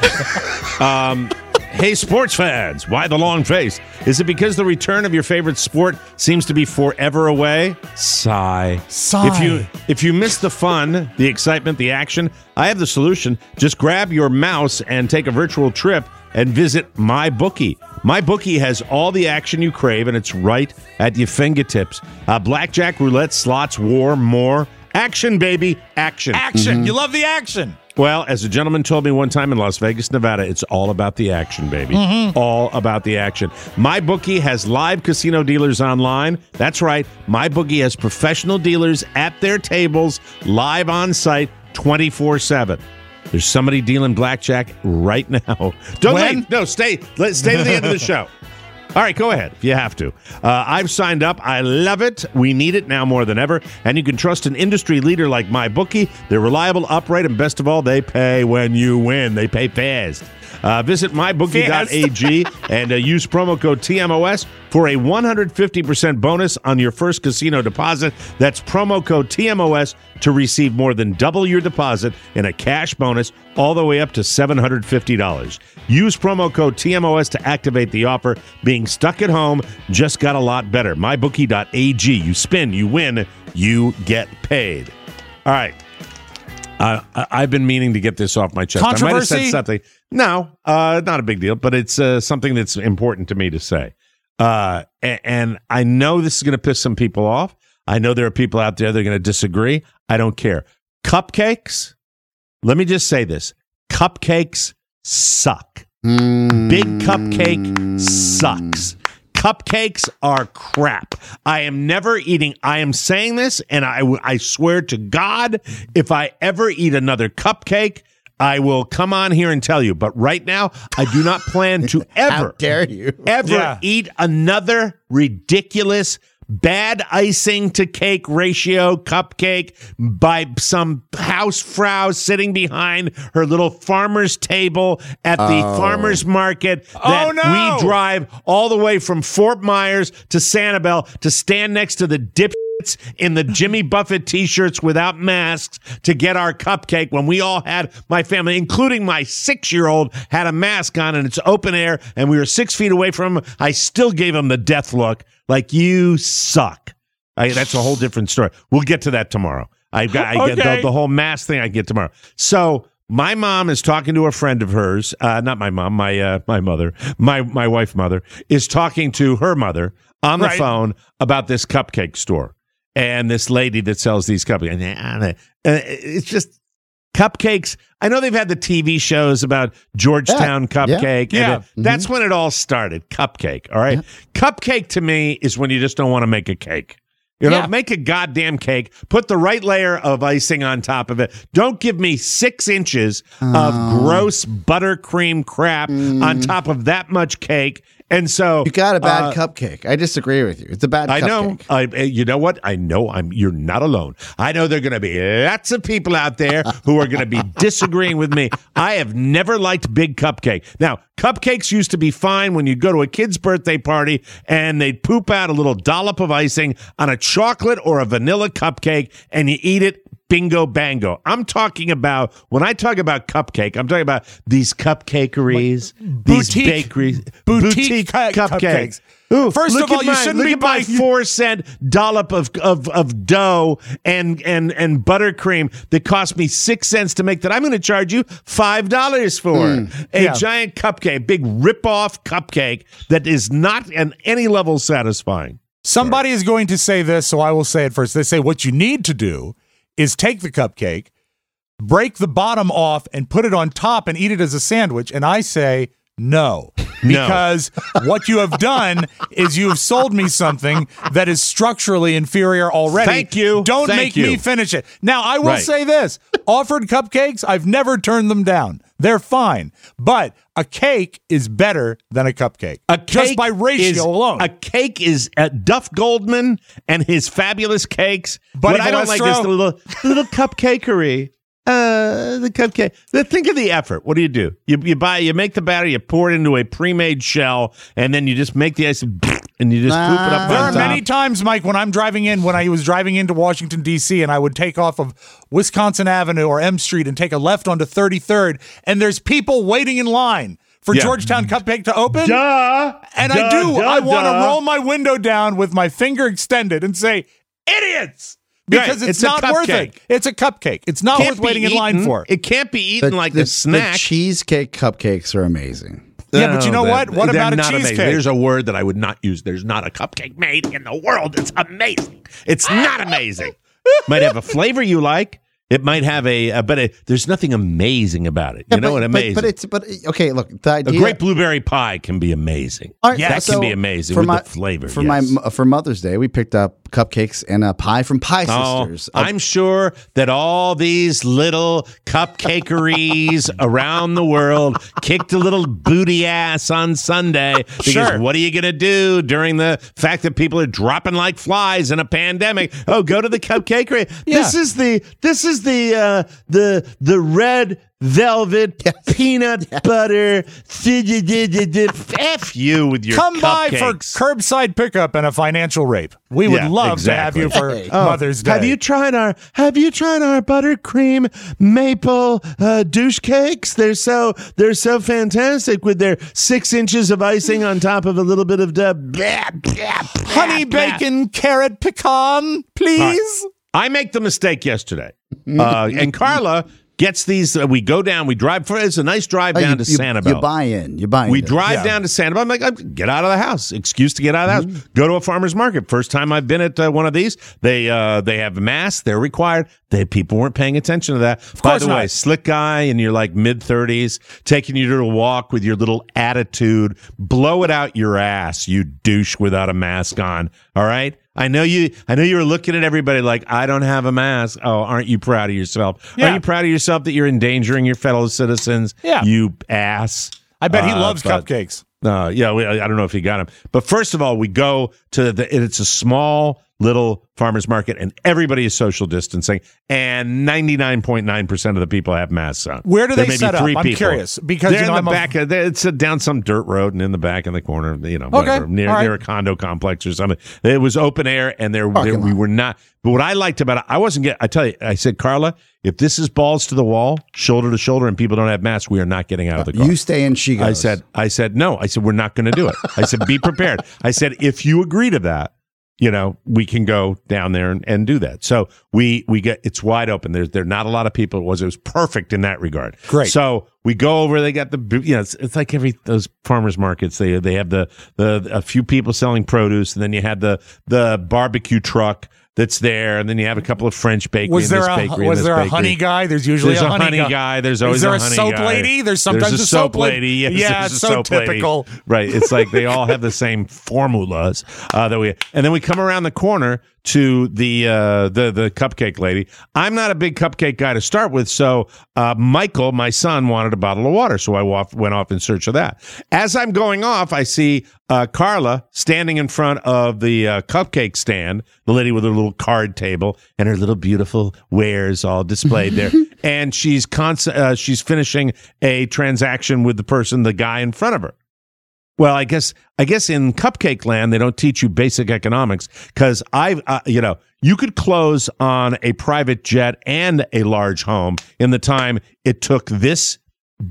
it. Um, hey, sports fans, why the long face? Is it because the return of your favorite sport seems to be forever away? Sigh. Sigh. If you if you miss the fun, the excitement, the action, I have the solution. Just grab your mouse and take a virtual trip and visit MyBookie. MyBookie has all the action you crave, and it's right at your fingertips. Uh, blackjack, roulette, slots, war, more. Action, baby. Action. Action. You love the action. Well, as a gentleman told me one time in Las Vegas, Nevada, it's all about the action, baby. All about the action. MyBookie has live casino dealers online. That's right. MyBookie has professional dealers at their tables, live on site, twenty-four seven. There's somebody dealing blackjack right now. Don't When? leave. No, stay. Let's stay to the end of the show. All right, go ahead if you have to. Uh, I've signed up. I love it. We need it now more than ever. And you can trust an industry leader like MyBookie. They're reliable, upright, and best of all, they pay when you win. They pay fast. Uh, visit my bookie dot a g and uh, use promo code T M O S for a one hundred fifty percent bonus on your first casino deposit. That's promo code T M O S to receive more than double your deposit in a cash bonus all the way up to seven hundred fifty dollars. Use promo code T M O S to activate the offer. Being stuck at home just got a lot better. my bookie dot a g. You spin, you win, you get paid. All right. Uh, I- I've been meaning to get this off my chest. I might have said Controversy? something. No, uh, not a big deal, but it's uh, something that's important to me to say. Uh, and, and I know this is going to piss some people off. I know there are people out there that are going to disagree. I don't care. Cupcakes, let me just say this. Cupcakes suck. Big cupcake sucks. Cupcakes are crap. I am never eating. I am saying this, and I, I swear to God, if I ever eat another cupcake, I will come on here and tell you. But right now, I do not plan to ever, How dare you? ever Yeah. eat another ridiculous bad icing to cake ratio cupcake by some housefrau sitting behind her little farmer's table at the Oh. farmer's market that Oh, no. we drive all the way from Fort Myers to Sanibel to stand next to the dipshits in the Jimmy Buffett t-shirts without masks to get our cupcake when we all had, my family, including my six-year-old, had a mask on and it's open air and we were six feet away from him. I still gave him the death look. Like, you suck. I, that's a whole different story. We'll get to that tomorrow. I've got I get Okay. the, the whole mask thing. I get tomorrow. So my mom is talking to a friend of hers. Uh, not my mom. My uh, my mother. My my wife mother is talking to her mother on the Right. phone about this cupcake store and this lady that sells these cupcakes. And uh, it's just cupcakes. I know they've had the T V shows about Georgetown Yeah, yeah, cupcake. yeah. And it- that's when it all started. Cupcake. All right. Cupcake to me is when you just don't want to make a cake. You know, Yeah. make a goddamn cake. Put the right layer of icing on top of it. Don't give me six inches of gross buttercream crap on top of that much cake. And so You got a bad uh, cupcake. I disagree with you. It's a bad I know. cupcake. I, uh, you know what? I know. I'm. You're not alone. I know there are going to be lots of people out there who are going to be disagreeing with me. I have never liked big cupcake. Now, cupcakes used to be fine when you go to a kid's birthday party and they'd poop out a little dollop of icing on a chocolate or a vanilla cupcake, and you eat it. Bingo bango. I'm talking about, when I talk about cupcake, I'm talking about these cupcakeries, these Boutique- bakeries, boutique cu- cupcakes. Ooh, First look of all, at you my- shouldn't look be at my buying- four cent dollop of, of, of dough and, and, and buttercream that cost me six cents to make that I'm going to charge you five dollars for. A Yeah. giant cupcake, big rip-off cupcake that is not on any level satisfying. Somebody is going to say this, so I will say it first. They say what you need to do is take the cupcake, break the bottom off and put it on top and eat it as a sandwich. And I say, no. Because what you have done is you have sold me something that is structurally inferior already. Thank you. Don't Thank make you. me finish it. Now, I will Right. say this. Offered cupcakes, I've never turned them down. They're fine. But a cake is better than a cupcake. A just cake by ratio is, alone. A cake is uh, Duff Goldman and his fabulous cakes. Buddy What I don't like Valestro? is the little, the little cupcakery. Uh, the cupcake. The, think of the effort. What do you do? You you buy, you make the batter, you pour it into a pre-made shell, and then you just make the ice, and you just poop it up There on are top. many times, Mike, when I'm driving in, when I was driving into Washington, D C, and I would take off of Wisconsin Avenue or M Street and take a left onto thirty-third, and there's people waiting in line for Yeah. Georgetown Cupcake to open. Duh. And Duh, I do. duh, I want to duh. roll my window down with my finger extended and say, idiots! Because Right, it's, it's a not worth cupcake. it. It's a cupcake. It's not Can't worth be waiting in line eaten. for. It can't be eaten like a snack. The cheesecake cupcakes are amazing. Yeah, but you know No, what? that- What they're about a not amazing. cheesecake? There's a word that I would not use. There's not a cupcake made in the world. It's amazing. It's not amazing. Might have a flavor you like. It might have a, a but it, there's nothing amazing about it. You Yeah, know but, what but- amazing? But, it's but okay. Look, the a idea. great blueberry pie can be amazing. All right, that so can be amazing for with my, the flavor. For yes. my for Mother's Day, we picked up cupcakes and a pie from Pie Oh, Sisters. I'm sure that all these little cupcakeries around the world kicked a little booty ass on Sunday. Because Sure. what are you going to do during the fact that people are dropping like flies in a pandemic? Oh, go to the cupcakery. This Yeah. is the this is the uh, the the red velvet peanut butter. F you with your Come by for cupcakes. curbside pickup and a financial rape. We would Yeah, love exactly. to have you for Hey. Mother's Day. Have you tried our Have you tried our buttercream maple uh, douche cakes? They're so they're so fantastic with their six inches of icing on top of a little bit of the blah, blah, blah, honey blah. bacon carrot pecan, please? I make the mistake yesterday, uh, and Carla gets these. Uh, we go down. We drive for it's a nice drive Oh, down you, to you, Sanibel. You buy in. You buy in. We drive down to Sanibel. I'm like, I'm- get out of the house. Excuse to get out of the house. Go to a farmer's market. First time I've been at uh, one of these. They uh, they have masks. They're required. They people weren't paying attention to that. By course the way, not. slick guy in your like mid thirties, taking you to a walk with your little attitude. Blow it out your ass, you douche without a mask on. All right. I know you. I know you were looking at everybody like, I don't have a mask. Oh, aren't you proud of yourself? Yeah. Aren't you proud of yourself that you're endangering your fellow citizens? Yeah. You ass. I bet he Uh, loves but- cupcakes. uh, yeah, we, I don't know if he got him. But first of all, we go to the, it's a small little farmer's market and everybody is social distancing and ninety-nine point nine percent of the people have masks on. Where do There they may be set up? three I'm people. curious, because, they're you know, in I'm the a- back. Of, it's uh, down some dirt road and in the back in the corner, you know, whatever, Okay, near, all right. near a condo complex or something. It was open air and there, Parking there we lot. were not. But what I liked about it, I wasn't getting, I tell you, I said, Carla, if this is balls to the wall, shoulder to shoulder, and people don't have masks, we are not getting out of the car. You stay in. She goes. I said, I said, no. I said, we're not going to do it. I said, be prepared. I said, if you agree to that, you know, we can go down there and, and do that. So we we get it's wide open. There's there are not a lot of people. It was it was perfect in that regard. Great. So we go over. They got the you know it's, it's like every those farmers markets. They they have the the a few people selling produce, and then you had the the barbecue truck that's there, and then you have a couple of French bakery. Was and there this a bakery and was this there a bakery. honey guy? There's usually There's a honey, guy. guy. There's always Is there a a, honey soap guy. lady? There's sometimes There's a a soap lady. lady. Yes, yeah, there's it's a so soap lady. typical. Right. It's like they all have the same formulas uh, that we. And then we come around the corner to the uh, the the cupcake lady. I'm not a big cupcake guy to start with, so uh, Michael, my son, wanted a bottle of water, so I wa- went off in search of that. As I'm going off, I see uh, Carla standing in front of the uh, cupcake stand, the lady with her little card table and her little beautiful wares all displayed there, and she's cons- uh, she's finishing a transaction with the person, the guy in front of her. Well, I guess I guess in cupcake land they don't teach you basic economics because I've uh, you know you could close on a private jet and a large home in the time it took this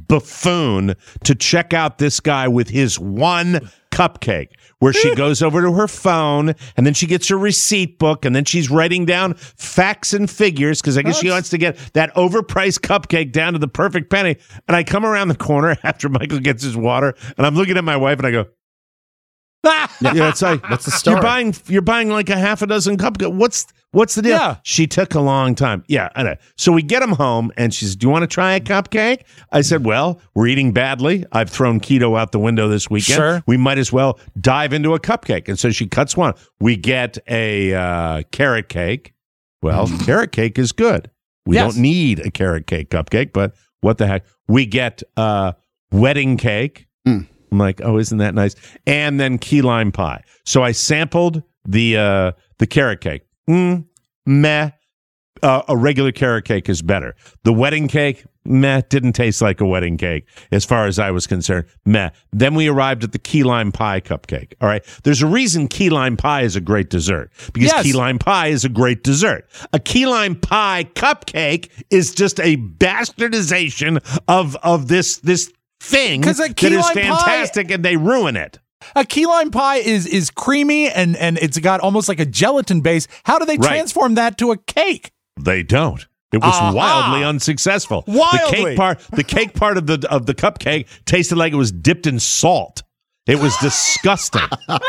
buffoon to check out this guy with his one cupcake, where she goes over to her phone and then she gets her receipt book and then she's writing down facts and figures because I guess she wants to get that overpriced cupcake down to the perfect penny. And I come around the corner after Michael gets his water and I'm looking at my wife and I go, Yeah, it's like What's the story? You're buying, you're buying like a half a dozen cupcakes. What's what's the deal? Yeah. She took a long time. Yeah, I know. So we get them home, and she says, "Do you want to try a cupcake?" I said, "Well, we're eating badly. I've thrown keto out the window this weekend. Sure. We might as well dive into a cupcake." And so she cuts one. We get a uh, carrot cake. Well, carrot cake is good. We Yes. don't need a carrot cake cupcake, but what the heck? We get uh, wedding cake. Mm. I'm like, oh, isn't that nice? And then key lime pie. So I sampled the uh, the carrot cake. Mm, meh. Uh, a regular carrot cake is better. The wedding cake, meh, didn't taste like a wedding cake as far as I was concerned. Meh. Then we arrived at the key lime pie cupcake. All right. There's a reason key lime pie is a great dessert because Yes. key lime pie is a great dessert. A key lime pie cupcake is just a bastardization of of this this thing 'Cause a that key is lime pie- fantastic, and they ruin it. A key lime pie is is creamy and and it's got almost like a gelatin base. How do they Right. transform that to a cake? They don't. It was Aha. wildly unsuccessful. The Wildly. cake part, the cake part of the of the cupcake tasted like it was dipped in salt. It was disgusting.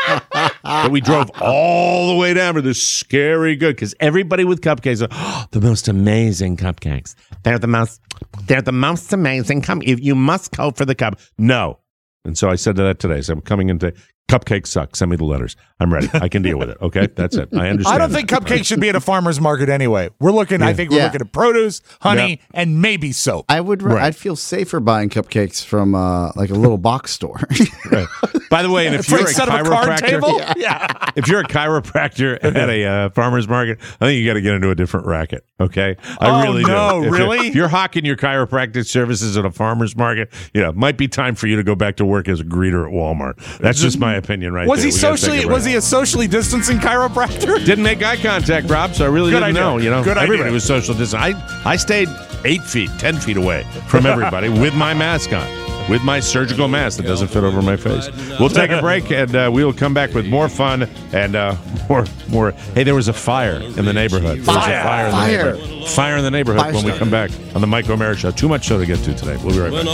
But we drove all the way down to this scary good because everybody with cupcakes are oh, the most amazing cupcakes. They're the most. They're the most amazing. Come, if you must go for the cup. No. And so I said to that today. So I'm coming into cupcakes suck. Send me the letters. I'm ready. I can deal with it. Okay, that's it. I understand. I don't that. think cupcakes should be at a farmer's market anyway. We're looking, I think we're Yeah. looking at produce, honey, Yep. and maybe soap. I would. Right. I'd feel safer buying cupcakes from uh, like a little box store. Right. By the way, and if you're a Instead of a card chiropractor, table? Yeah. if you're a chiropractor at a uh, farmer's market, I think you got to get into a different racket. Okay, I Oh, really no, do. If really? you're, if you're hawking your chiropractic services at a farmer's market, you know, it might be time for you to go back to work as a greeter at Walmart. That's just my opinion, right Was there. he We gotta take socially a was break. he a socially distancing chiropractor? Didn't make eye contact, Rob, so I really Good didn't idea. know. You know, Good everybody idea. was social distance. I I stayed eight feet, ten feet away from everybody with my mask on, with my surgical mask that doesn't fit over my face. We'll take a break and uh, we will come back with more fun and uh, more more. Hey, there was a fire in the neighborhood. There was a fire in the Fire. neighborhood. Fire in the neighborhood Fire when we starter. come back on the Mike O'Mara Show. Too much show to get to today. We'll be right back.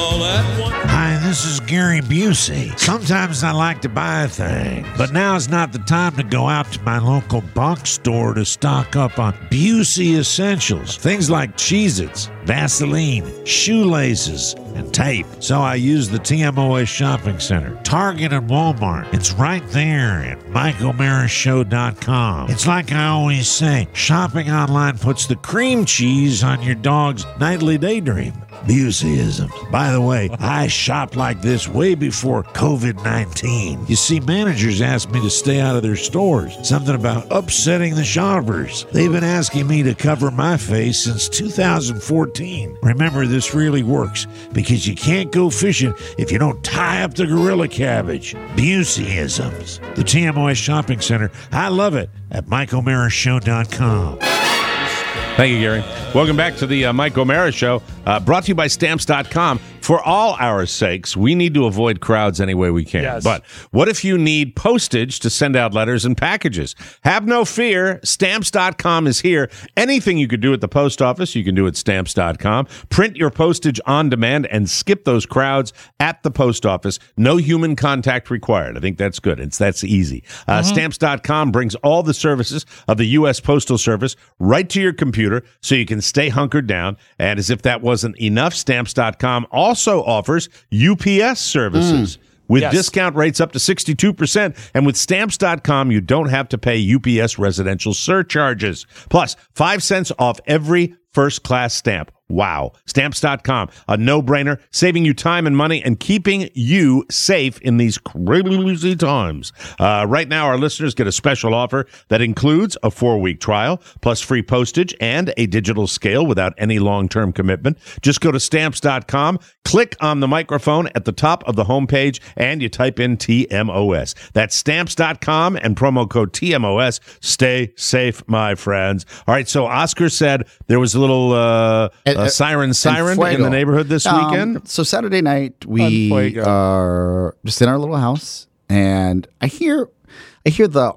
Hi, this is Gary Busey. Sometimes I like to buy things, but now's not the time to go out to my local box store to stock up on Busey essentials. Things like Cheez-Its, Vaseline, shoelaces, and tape. So I use the T M O S Shopping Center, Target, and Walmart. It's right there at Mike O'Mara Show dot com. It's like I always say, shopping online puts the cream cheese on your dog's nightly daydream. Buseyisms. By the way, I shopped like this way before COVID nineteen. You see, managers asked me to stay out of their stores. Something about upsetting the shoppers. They've been asking me to cover my face since two thousand fourteen. Remember, this really works because you can't go fishing if you don't tie up the gorilla cabbage. Buseyisms. The T M O S Shopping Center. I love it at Mike O'Mara Show dot com. Thank you, Gary. Welcome back to the uh, Mike O'Mara Show, uh, brought to you by Stamps dot com. For all our sakes, we need to avoid crowds any way we can. Yes. But what if you need postage to send out letters and packages? Have no fear. Stamps dot com is here. Anything you could do at the post office, you can do at Stamps dot com. Print your postage on demand and skip those crowds at the post office. No human contact required. I think that's good. It's that's easy. Uh, Stamps dot com brings all the services of the U S Postal Service right to your computer so you can stay hunkered down. And as if that wasn't enough, Stamps dot com also offers U P S services. With Yes. discount rates up to sixty-two percent. And with Stamps dot com, you don't have to pay U P S residential surcharges. Plus, five cents off every first-class stamp. Wow. Stamps dot com, a no-brainer, saving you time and money and keeping you safe in these crazy times. Uh, right now, our listeners get a special offer that includes a four-week trial, plus free postage and a digital scale without any long-term commitment. Just go to Stamps dot com, click on the microphone at the top of the homepage, and you type in T M O S. That's Stamps dot com and promo code T M O S. Stay safe, my friends. All right, so Oscar said there was a little... Uh, And- Uh, siren, siren in Fuego. the neighborhood this Um, weekend. So Saturday night we Fuego. are just in our little house, and I hear, I hear the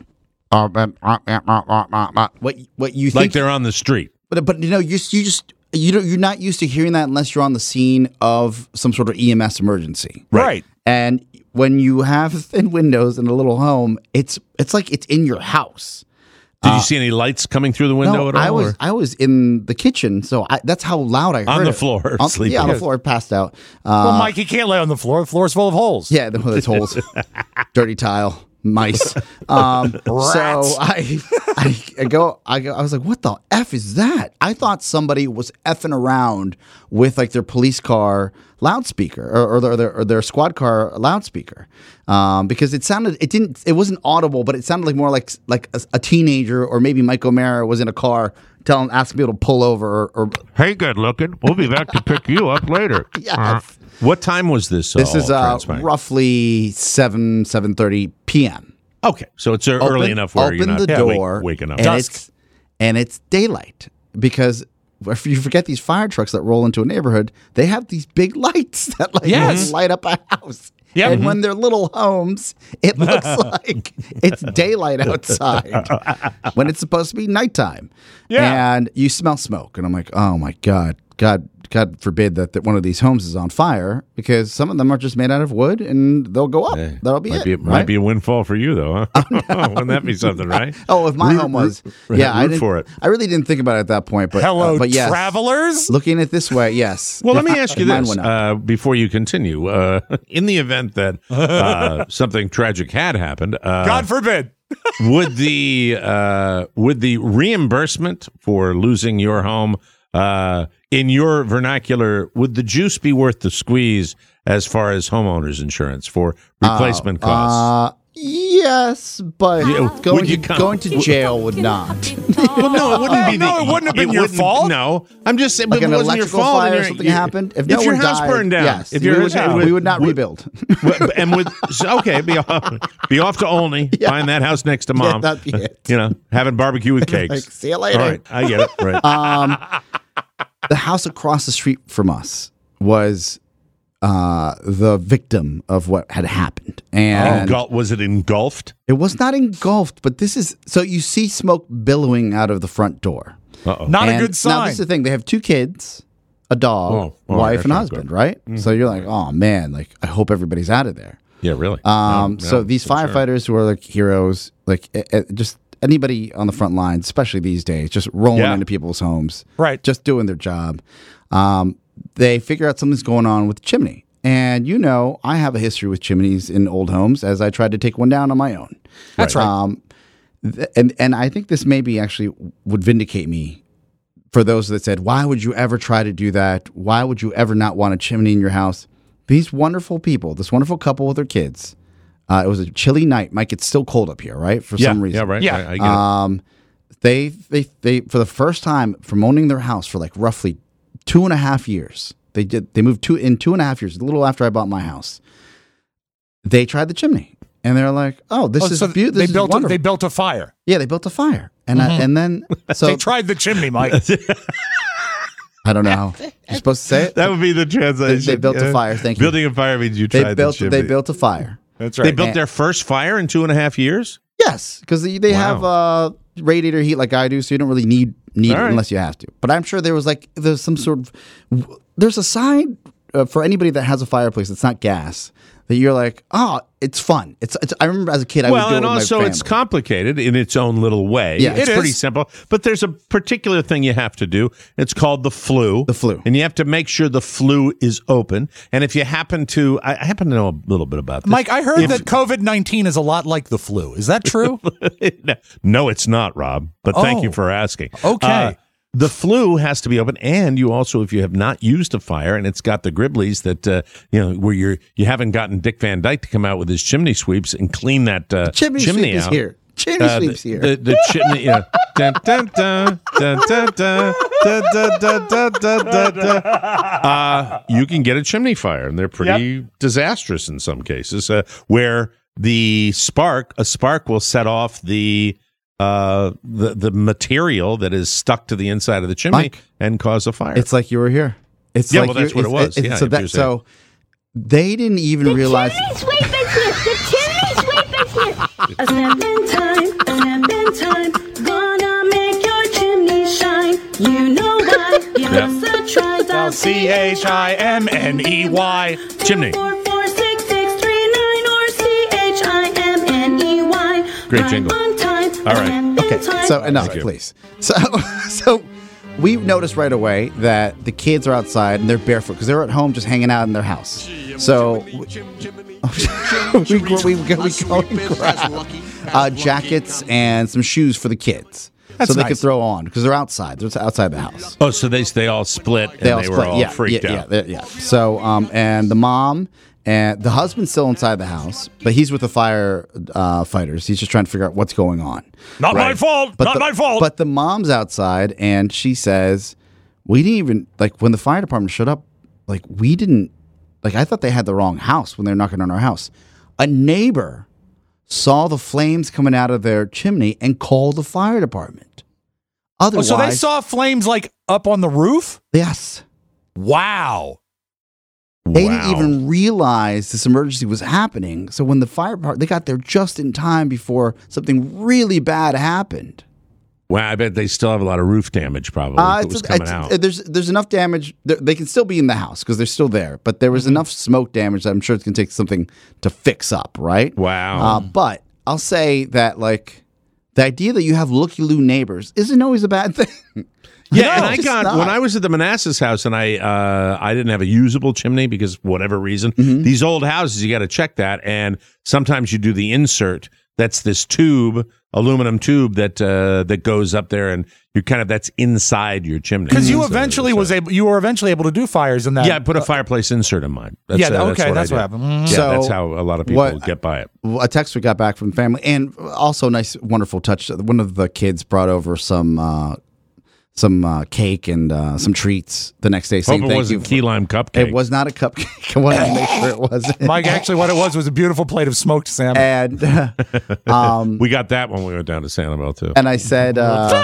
what what you Like think, they're on the street. but but you know you you just you don't, you're not used to hearing that unless you're on the scene of some sort of E M S emergency. Right. And when you have thin windows in a little home, it's it's like it's in your house. Did you see any lights coming through the window No, at all? I was or- I was in the kitchen, so I, that's how loud I heard On the it. floor, On- sleeping. Yeah, on the floor, passed out. Uh, well, Mike, you can't lay on the floor. The floor's full of holes. Yeah, there's holes, dirty tile, mice. Um, so I, I, I go, I go, I was like, what the F is that? I thought somebody was effing around with like their police car loudspeaker or, or, their, or, their, or their squad car loudspeaker. Um, because it sounded, it didn't, it wasn't audible, but it sounded like more like like a, a teenager or maybe Mike O'Mara was in a car telling, asking people to pull over or, or Hey, good looking. We'll be back to pick you up later. yes. Uh, What time was this? This all is uh, transpiring? roughly seven, seven thirty p.m. Okay, so it's uh, Open- early enough where open you're not the wake- door, waking up. and it's and it's daylight because if you forget these fire trucks that roll into a neighborhood, they have these big lights that like Yes. light up a house. Yep. And when they're little homes, it looks like it's daylight outside when it's supposed to be nighttime. Yeah. And you smell smoke, and I'm like, oh my god, God. God forbid that, that one of these homes is on fire because some of them are just made out of wood and they'll go up. Hey, That'll be might it. Be, right? might be a windfall for you, though, huh? Wouldn't that be something, right? Oh, if my Root- home was, root- yeah, I root didn't, for it. I really didn't think about it at that point. But Hello, uh, but yes, travelers. looking at it this way, yes. Well, let If me I- ask you if mine this went up. uh, before you continue. Uh, in the event that uh, something tragic had happened, uh, God forbid. would the uh, would the reimbursement for losing your home, uh, in your vernacular, would the juice be worth the squeeze as far as homeowners insurance for replacement costs? Uh, yes, but Yeah, going would you to come- going to jail would not. Well, no, it wouldn't be. no, the, it wouldn't have been your wouldn't- fault. No, I'm just saying. Like it an wasn't your electrical fault. fire and or you're- something you- happened. If, If no your one house died, burned down, yes, if we, your would, house- we would not would- rebuild. and with so, okay, be off, be off to Olney, Yeah. find that house next to Yeah, mom. that'd be it. You know, having barbecue with cakes. Like, see you later. All right, I get it. Right. Um, the house across the street from us was uh, the victim of what had happened, and Engul- was it engulfed? it was not engulfed. But this is so you see smoke billowing out of the front door. Uh-oh. Not a And good Now sign. this is the thing: they have two kids, a dog, Oh, oh, wife, that's and not husband. good. Right? So you're like, oh man, like I hope everybody's out of there. Yeah, really. Um, No, so no, these for sure. firefighters who are like heroes, like eh, eh, just anybody on the front lines, especially these days, just rolling Yeah. into people's homes, Right. Just doing their job. Um, they figure out something's going on with the chimney, and you know, I have a history with chimneys in old homes, as I tried to take one down on my own. That's right. Um, th- and and I think this maybe actually would vindicate me for those that said, "Why would you ever try to do that? Why would you ever not want a chimney in your house?" These wonderful people, this wonderful couple with their kids. Uh, it was a chilly night. Mike, it's still cold up here, right? For yeah, some reason. yeah, right. Yeah. I, I get it. Um, they, they, they, for the first time from owning their house for like roughly two and a half years, they did. They moved two in two and a half years, a little after I bought my house. They tried the chimney, and they're like, "Oh, this Oh, is so beautiful. they This built is a, wonderful." they built a fire. yeah, they built a fire, and I, and then so they tried the chimney, Mike. I don't know how you're supposed to say it. That would be the translation. They- they built a fire, thank you. Building a fire means you They tried built. the chimney. They built a fire. That's They right. built their first fire in two and a half years? Yes, because they, they Wow. have uh, radiator heat like I do, so you don't really need need All it right. unless you have to. But I'm sure there was like there's some sort of there's a sign uh, for anybody that has a fireplace that's not gas that you're like, oh, it's fun. It's, it's I remember as a kid I well, would do and it with also my it's family. complicated in its own little way. Yeah. it's It pretty is. simple. But there's a particular thing you have to do. It's called the flue. The flue. And you have to make sure the flue is open. And if you happen to, I I happen to know a little bit about this. Mike, I heard If- that COVID nineteen is a lot like the flu. Is that true? No, it's not, Rob. But thank Oh. you for asking. Okay. Uh, the flue has to be open, and you also, if you have not used a fire, and it's got the Gribblies that uh, you know where you're you haven't gotten Dick Van Dyke to come out with his chimney sweeps and clean that uh, Chimney chimney sweep is out. here. Chimney Uh, sweep's the, here. The, the chimney, yeah. Dun, dun, dun, dun, dun, dun, dun, dun, dun, dun, dun, dun, dun. Uh, you can get a chimney fire, and they're pretty disastrous in some cases, uh, where the spark, a spark will set off the uh, the the material that is stuck to the inside of the chimney Mike, and cause a fire. It's like you were here. It's Yeah, like well, that's you- what it it's- was. it's- Yeah, so if that you're saying- so they didn't even realize. Chimney sweep is here. The chimney sweep is here. A step in time, a step in time. Gonna make your chimney shine. You know why? The Spelled C H I M N E Y. Chimney. Four four six six three nine or C H I M N E Y. Great jingle. On time. All right. Okay, so enough, please. So, so we noticed right away that the kids are outside and they're barefoot because they're at home just hanging out in their house. So we, we, we, we go and grab uh, jackets and some shoes for the kids. That's so they nice. could throw on because they're outside. They're outside the house. Oh, so they they all split and They they, all were split. all yeah, freaked yeah, out. Yeah, yeah. So, um, and the mom and the husband's still inside the house, but he's with the fire uh, fighters. He's just trying to figure out what's going on. Not my fault. But Not the, my fault. But the mom's outside, and she says, "We didn't even like when the fire department showed up. Like we didn't like. I thought they had the wrong house when they're knocking on our house. A neighbor saw the flames coming out of their chimney and called the fire department. Otherwise, Oh, so they saw flames like up on the roof? Yes. Wow. They Wow. didn't even realize this emergency was happening. So when the fire department, they got there just in time before something really bad happened. Well, I bet they still have a lot of roof damage probably. Uh, that it's- was coming it's- out. There's there's enough damage. They they can still be in the house because they're still there. But there was Mm-hmm. enough smoke damage that I'm sure it's going to take something to fix up, right? Wow. Uh, but I'll say that like the idea that you have looky-loo neighbors isn't always a bad thing. Yeah, No, and I it's got not. when I was at the Manassas house, and I uh, I didn't have a usable chimney because whatever reason. Mm-hmm. These old houses, you got to check that, and sometimes you do the insert. That's this tube, aluminum tube that uh, that goes up there, and you kind of that's inside your chimney. Because you So- eventually so- was able, you were eventually able to do fires in that. yeah, I put a fireplace insert in mine. That's, Yeah, uh, okay, what that's I what did. happened. Mhm. Yeah, So, that's how a lot of people what- get by it. a text we got back from family, and also nice, wonderful touch. One of the kids brought over some uh, some uh, cake and uh, some treats the next day. Saying Hope it thank wasn't you. key lime cupcake. It was not a cupcake. I wanted to make sure it wasn't. Mike, actually, what it was was a beautiful plate of smoked salmon. And um, we got that when we went down to Sanibel too. and I said, uh,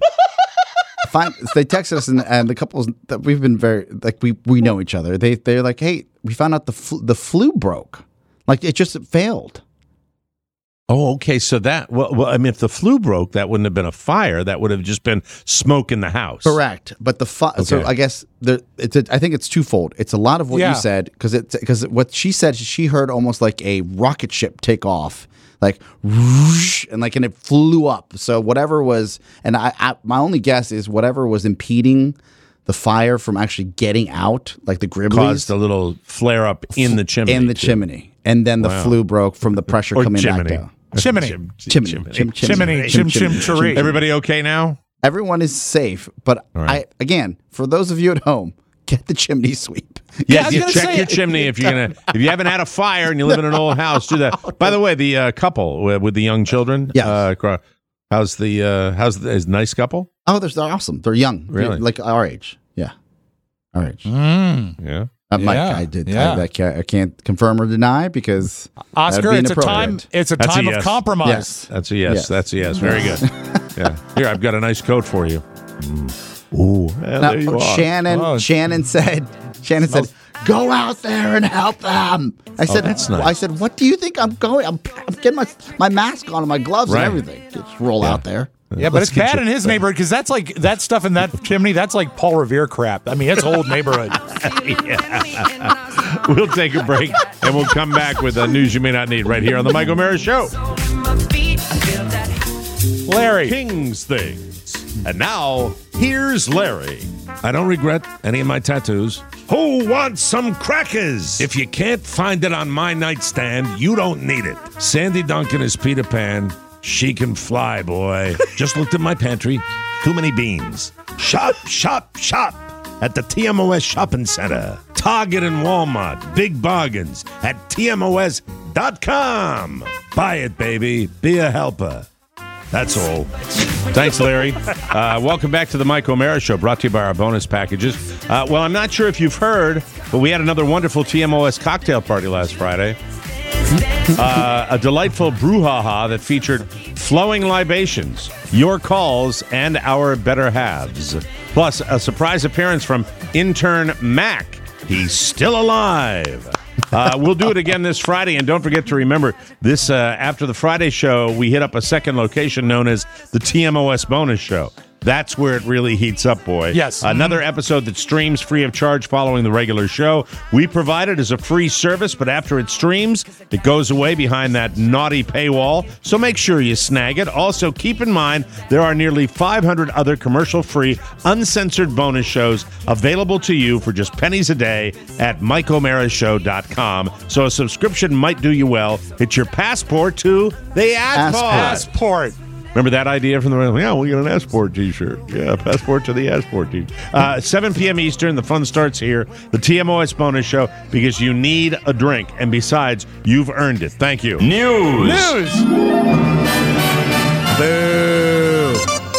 fine. They texted us, and, and the couples that we've been very like we we know each other. They they're like, hey, we found out the fl- the flu broke. Like it just failed. Oh, okay. So that well, well, I mean, if the flue broke, that wouldn't have been a fire. That would have just been smoke in the house. Correct, but the fu- so Okay. I guess there, it's a, I think it's twofold. It's a lot of what Yeah. you said because it because what she said she heard almost like a rocket ship take off, like whoosh, and like and it flew up. So whatever was, and I, I my only guess is whatever was impeding the fire from actually getting out, like the Griblies, Caused a little flare up in the chimney. in the too. chimney, and then the Wow. flue broke from the pressure Or coming chimney. back down. Chimney. Chim- Chimney, chimney. chim- Chimney, chim, chim, chiree. Everybody okay now? Everyone is safe, but All right. I again for those of you at home, get the chimney sweep. Yeah, I was you gonna check say- your chimney if you're gonna if you haven't had a fire and you live in an old house. Do that. By the way, the uh, couple with, with the young children. Yes. Uh, cro- how's the uh, how's the is nice couple? Oh, they're, they're awesome. They're young. Really? They're like our age. Yeah. Our age. Mm. Yeah. Uh, Mike, Yeah, I did. yeah. I, I, can't, I can't confirm or deny because Oscar, that'd be it's a time. inappropriate. It's a That's a time yes. of compromise. Yes. That's a yes. Yes. That's a yes. Very good. Yeah. Here, I've got a nice coat for you. Mm. Ooh. Yeah, Now, there you are. Shannon. Oh. Shannon said. Shannon said, "Go out there and help them." I said, Oh, that's nice. I said, "What do you think I'm going? I'm, I'm getting my my mask on and my gloves Right. and everything. Just roll out there." Yeah, but Let's it's get bad you- in his neighborhood because that's like that stuff in that chimney. That's like Paul Revere crap. I mean, it's old neighborhood. We'll take a break and we'll come back with uh, news you may not need right here on the Mike O'Mara Show. Larry. King's Things. And now, here's Larry. I don't regret any of my tattoos. Who wants some crackers? If you can't find it on my nightstand, you don't need it. Sandy Duncan is Peter Pan. She can fly, boy. Just looked at my pantry. Too many beans. Shop, shop, shop at the T M O S Shopping Center. Target and Walmart. Big bargains at T M O S dot com. Buy it, baby. Be a helper. That's all. Thanks, Larry. Uh, welcome back to the Mike O'Mara Show, brought to you by our bonus packages. Uh, well, I'm not sure if you've heard, but we had another wonderful T M O S cocktail party last Friday. Uh, a delightful brouhaha that featured flowing libations, your calls, and our better halves. Plus, a surprise appearance from intern Mac. He's still alive. Uh, we'll do it again this Friday, and don't forget to remember this. Uh, after the Friday show, we hit up a second location known as the T M O S Bonus Show. That's where it really heats up, boy. Yes. Another episode that streams free of charge following the regular show. We provide it as a free service, but after it streams, it goes away behind that naughty paywall. So make sure you snag it. Also, keep in mind, there are nearly five hundred other commercial-free, uncensored bonus shows available to you for just pennies a day at mike o'mara show dot com. So a subscription might do you well. It's your passport to the ad pod. Passport. Remember that idea from the yeah, we get an Assport t-shirt. Yeah, passport to the Assport t-shirt. Uh, seven p.m. Eastern, the fun starts here. The T M O S bonus show, because you need a drink. And besides, you've earned it. Thank you. News. News. Boo.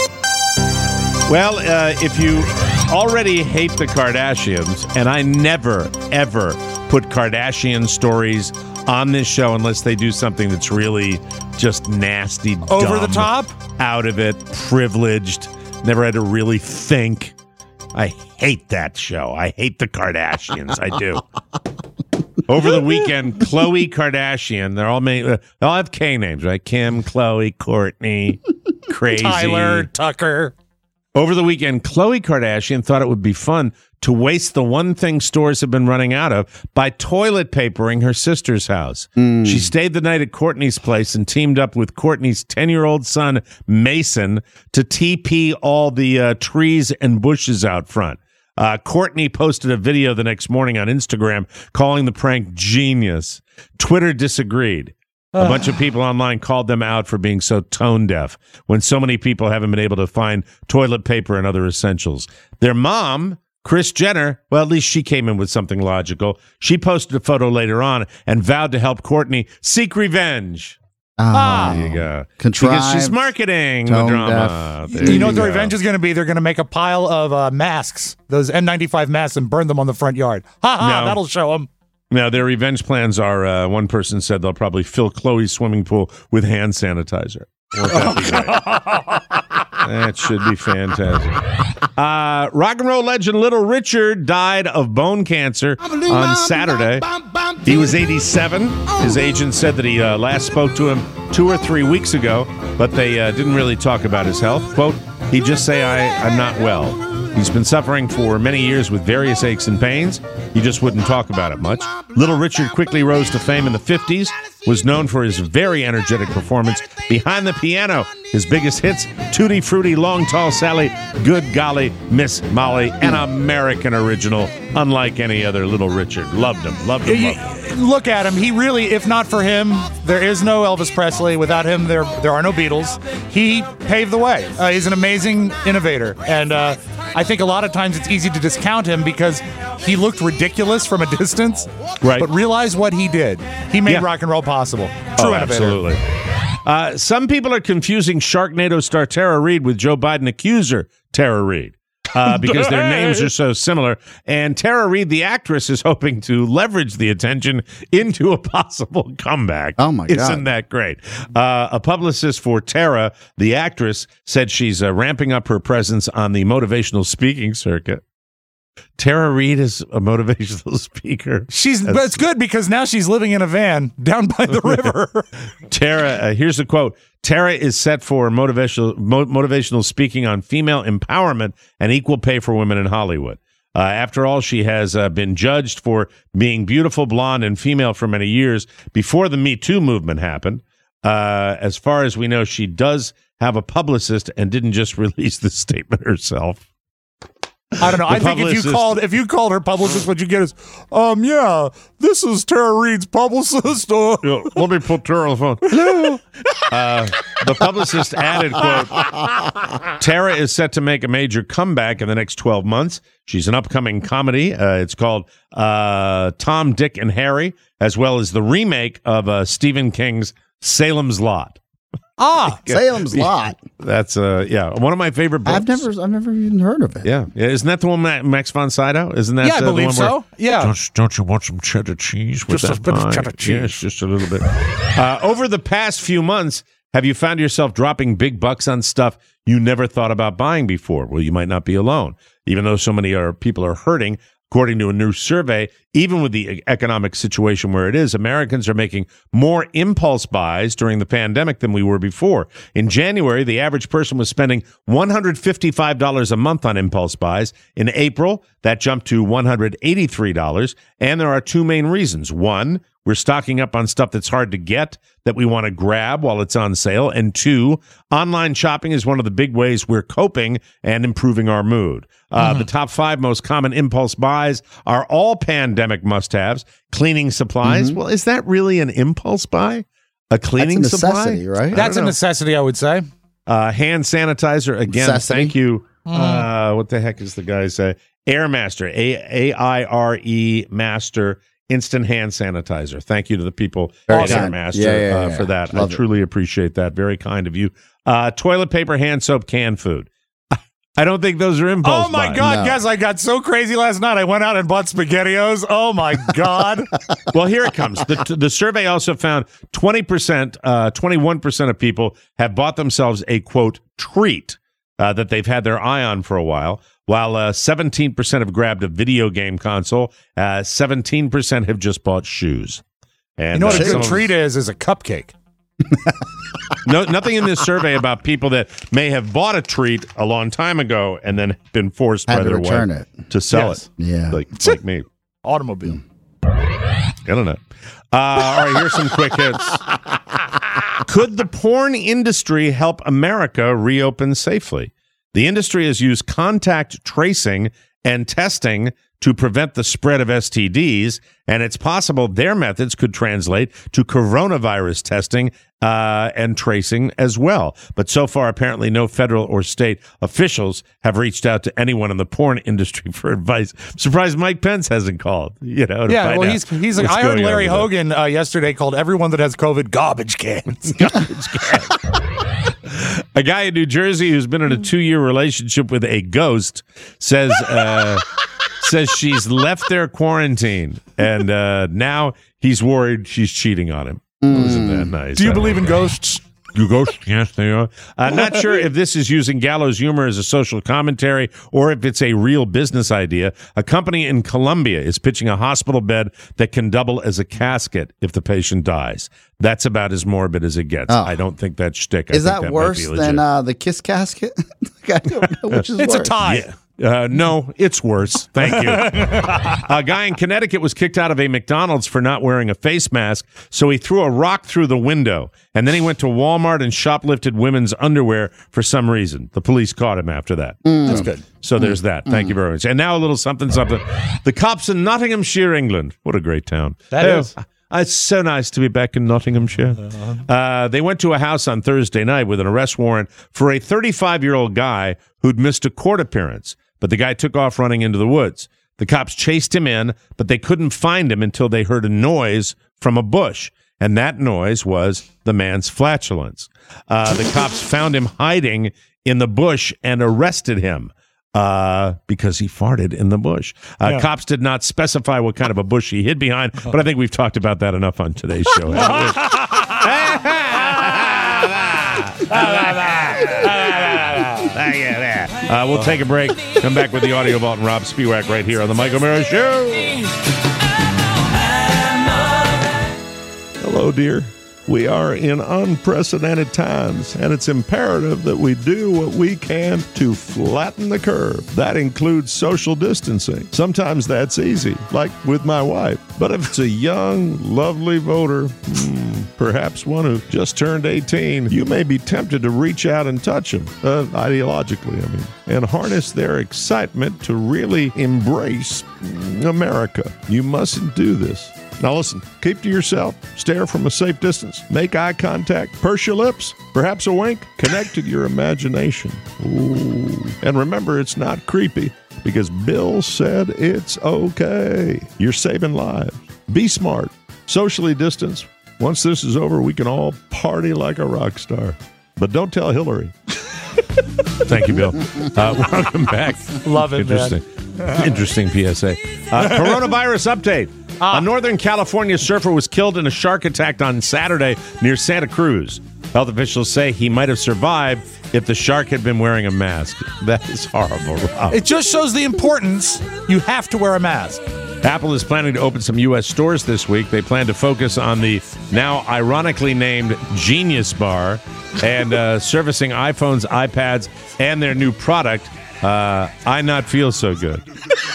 Well, uh, if you already hate the Kardashians, and I never, ever put Kardashian stories on this show unless they do something that's really just nasty, Over dumb, the top? out of it, privileged, never had to really think. I hate that show. I hate the Kardashians. I do. Over the weekend, Khloe Kardashian, they're all made, uh, they all have K names, right? Kim, Khloe, Courtney, Crazy. Tyler, Tucker. Over the weekend, Khloe Kardashian thought it would be fun to waste the one thing stores have been running out of by toilet papering her sister's house. Mm. She stayed the night at Kourtney's place and teamed up with Kourtney's ten-year-old son, Mason, to T P all the uh, trees and bushes out front. Uh, Kourtney posted a video the next morning on Instagram calling the prank genius. Twitter disagreed. A bunch of people online called them out for being so tone deaf when so many people haven't been able to find toilet paper and other essentials. Their mom, Kris Jenner, well, at least she came in with something logical. She posted a photo later on and vowed to help Kourtney seek revenge. Ah, there you go. Contrived, because she's marketing the tone drama. deaf. There You know what the go. revenge is going to be? They're going to make a pile of uh, masks, those N ninety-five masks, and burn them on the front yard. Ha ha, No. that'll show them. Now, their revenge plans are, uh, one person said they'll probably fill Chloe's swimming pool with hand sanitizer. Won't that be great? That should be fantastic. Uh, rock and roll legend Little Richard died of bone cancer on Saturday. He was eighty-seven. His agent said that he uh, last spoke to him two or three weeks ago, but they uh, didn't really talk about his health. Quote, he'd just say, I, I'm not well. He's been suffering for many years with various aches and pains. He just wouldn't talk about it much. Little Richard quickly rose to fame in the fifties, was known for his very energetic performance behind the piano. His biggest hits, Tutti Frutti, Long Tall Sally, Good Golly, Miss Molly, an American original, unlike any other Little Richard. Loved him, loved him, loved him. Look at him. He really, if not for him, there is no Elvis Presley. Without him, there there are no Beatles. He paved the way. Uh, he's an amazing innovator. And uh, I think a lot of times it's easy to discount him because he looked ridiculous from a distance. Right. But realize what he did. He made Yeah. rock and roll possible. True Oh, innovator. absolutely. Uh, some people are confusing Sharknado star Tara Reid with Joe Biden accuser Tara Reid. Uh, because their names are so similar. And Tara Reid, the actress, is hoping to leverage the attention into a possible comeback. Oh, my God. Isn't that great? Uh, a publicist for Tara, the actress, said she's uh, ramping up her presence on the motivational speaking circuit. Tara Reid is a motivational speaker. She's but it's good because now she's living in a van down by the river. Tara, uh, here's a quote. Tara is set for motivational mo- motivational speaking on female empowerment and equal pay for women in Hollywood. Uh, after all, she has uh, been judged for being beautiful, blonde, and female for many years before the Me Too movement happened. Uh, as far as we know, she does have a publicist and didn't just release the statement herself. I don't know. The I think if you publicist- called if you called her publicist, what you get is, um, yeah, this is Tara Reid's publicist. Uh, Yeah, let me put Tara on the phone. Hello. Uh, the publicist added, quote, Tara is set to make a major comeback in the next twelve months. She's an upcoming comedy. Uh, it's called uh, Tom, Dick, and Harry, as well as the remake of uh, Stephen King's Salem's Lot. ah, Salem's Lot. That's, uh, yeah, one of my favorite books. I've never, I've never even heard of it. Yeah. yeah. Isn't that the one with Max von Sydow? Isn't that yeah, I uh, the believe one so. where- Yeah. Don't, don't you want some cheddar cheese with Just a that bit of pie? cheddar cheese. Yes, just a little bit. Uh, over the past few months, have you found yourself dropping big bucks on stuff you never thought about buying before? Well, you might not be alone. Even though so many are, people are hurting, according to a new survey, even with the economic situation where it is, Americans are making more impulse buys during the pandemic than we were before. In January, the average person was spending one hundred fifty-five dollars a month on impulse buys. In April, that jumped to one hundred eighty-three dollars. And there are two main reasons. One, we're stocking up on stuff that's hard to get that we want to grab while it's on sale. And two, online shopping is one of the big ways we're coping and improving our mood. Uh, mm-hmm. The top five most common impulse buys are all pandemic must-haves. Cleaning supplies. Mm-hmm. Well, is that really an impulse buy? A cleaning That's a necessity, supply? right? That's a necessity, I would say. Uh, hand sanitizer. Again, Necessity. thank you. Mm. Uh, what the heck is the guy say? Air Master. A A I R E Master. Instant hand sanitizer. Thank you to the people Very at Air kind. Master Yeah, yeah, uh, yeah. for that. Love I it. truly appreciate that. Very kind of you. Uh, toilet paper, hand soap, canned food. I don't think those are impulse Oh my buys. God, No. guys, I got so crazy last night. I went out and bought SpaghettiOs. Oh my God. Well, here it comes. The, the survey also found twenty percent, uh, twenty-one percent of people have bought themselves a, quote, treat uh, that they've had their eye on for a while, while uh, seventeen percent have grabbed a video game console. Uh, seventeen percent have just bought shoes. And You know what uh, a some good of- treat is? Is a cupcake. No, nothing in this survey about people that may have bought a treat a long time ago and then been forced Had by to their return wife it. to sell Yes. it. Yeah. Like, like me. Automobile. I don't know. Uh, all right, here's some quick hits. Could the porn industry help America reopen safely? The industry has used contact tracing and testing to prevent the spread of S T Ds, and it's possible their methods could translate to coronavirus testing uh, and tracing as well. But so far, apparently, no federal or state officials have reached out to anyone in the porn industry for advice. I'm surprised Mike Pence hasn't called. You know, to Yeah, find well, out he's he's. what's I heard going on Larry with it. Hogan uh, yesterday called everyone that has COVID garbage cans. A guy in New Jersey who's been in a two-year relationship with a ghost says uh, says she's left their quarantine, and uh, now he's worried she's cheating on him. Mm. Isn't that nice? Do you huh? believe in ghosts? You ghosts? Yes, they are. Uh, not sure if this is using gallows humor as a social commentary or if it's a real business idea. A company in Colombia is pitching a hospital bed that can double as a casket if the patient dies. That's about as morbid as it gets. Oh. I don't think that's shtick. I Is think that, that might worse be legit. than uh, the kiss casket? Like, I don't know which is It's worse. a tie. Yeah. Uh, no, it's worse. Thank you. A guy in Connecticut was kicked out of a McDonald's for not wearing a face mask, so he threw a rock through the window, and then he went to Walmart and shoplifted women's underwear for some reason. The police caught him after that. That's So- good. So there's that. Thank you very much. And now a little something, something. The cops in Nottinghamshire, England. What a great town. That Oh, is. It's so nice to be back in Nottinghamshire. Uh, they went to a house on Thursday night with an arrest warrant for a thirty-five-year-old guy who'd missed a court appearance, but the guy took off running into the woods. The cops chased him in, but they couldn't find him until they heard a noise from a bush, and that noise was the man's flatulence. Uh, the cops found him hiding in the bush and arrested him. Uh, because he farted in the bush. Uh, Yeah. Cops did not specify what kind of a bush he hid behind, but I think we've talked about that enough on today's show. haven't we? uh, we'll take a break. Come back with the Audio Vault and Rob Spiewak right here on the Mike O'Mara Show. Hello, dear. We are in unprecedented times, and it's imperative that we do what we can to flatten the curve. That includes social distancing. Sometimes that's easy, like with my wife. But if it's a young, lovely voter, hmm, perhaps one who just turned eighteen, you may be tempted to reach out and touch them, uh, ideologically, I mean, and harness their excitement to really embrace mm, America. You mustn't do this. Now listen, keep to yourself, stare from a safe distance, make eye contact, purse your lips, perhaps a wink, connect to your imagination. Ooh. And remember, it's not creepy because Bill said it's okay. You're saving lives. Be smart, socially distance. Once this is over, we can all party like a rock star. But don't tell Hillary. Thank you, Bill. Uh, welcome back. Love it, man. Interesting. Interesting P S A. Uh, coronavirus update. A Northern California surfer was killed in a shark attack on Saturday near Santa Cruz. Health officials say he might have survived if the shark had been wearing a mask. That is horrible, Rob. It just shows the importance. You have to wear a mask. Apple is planning to open some U S stores this week. They plan to focus on the now ironically named Genius Bar and uh, servicing iPhones, iPads, and their new product, uh, I Not Feel So Good.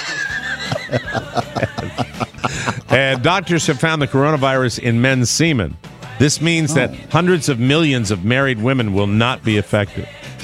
And doctors have found the coronavirus in men's semen. This means oh. that hundreds of millions of married women will not be affected.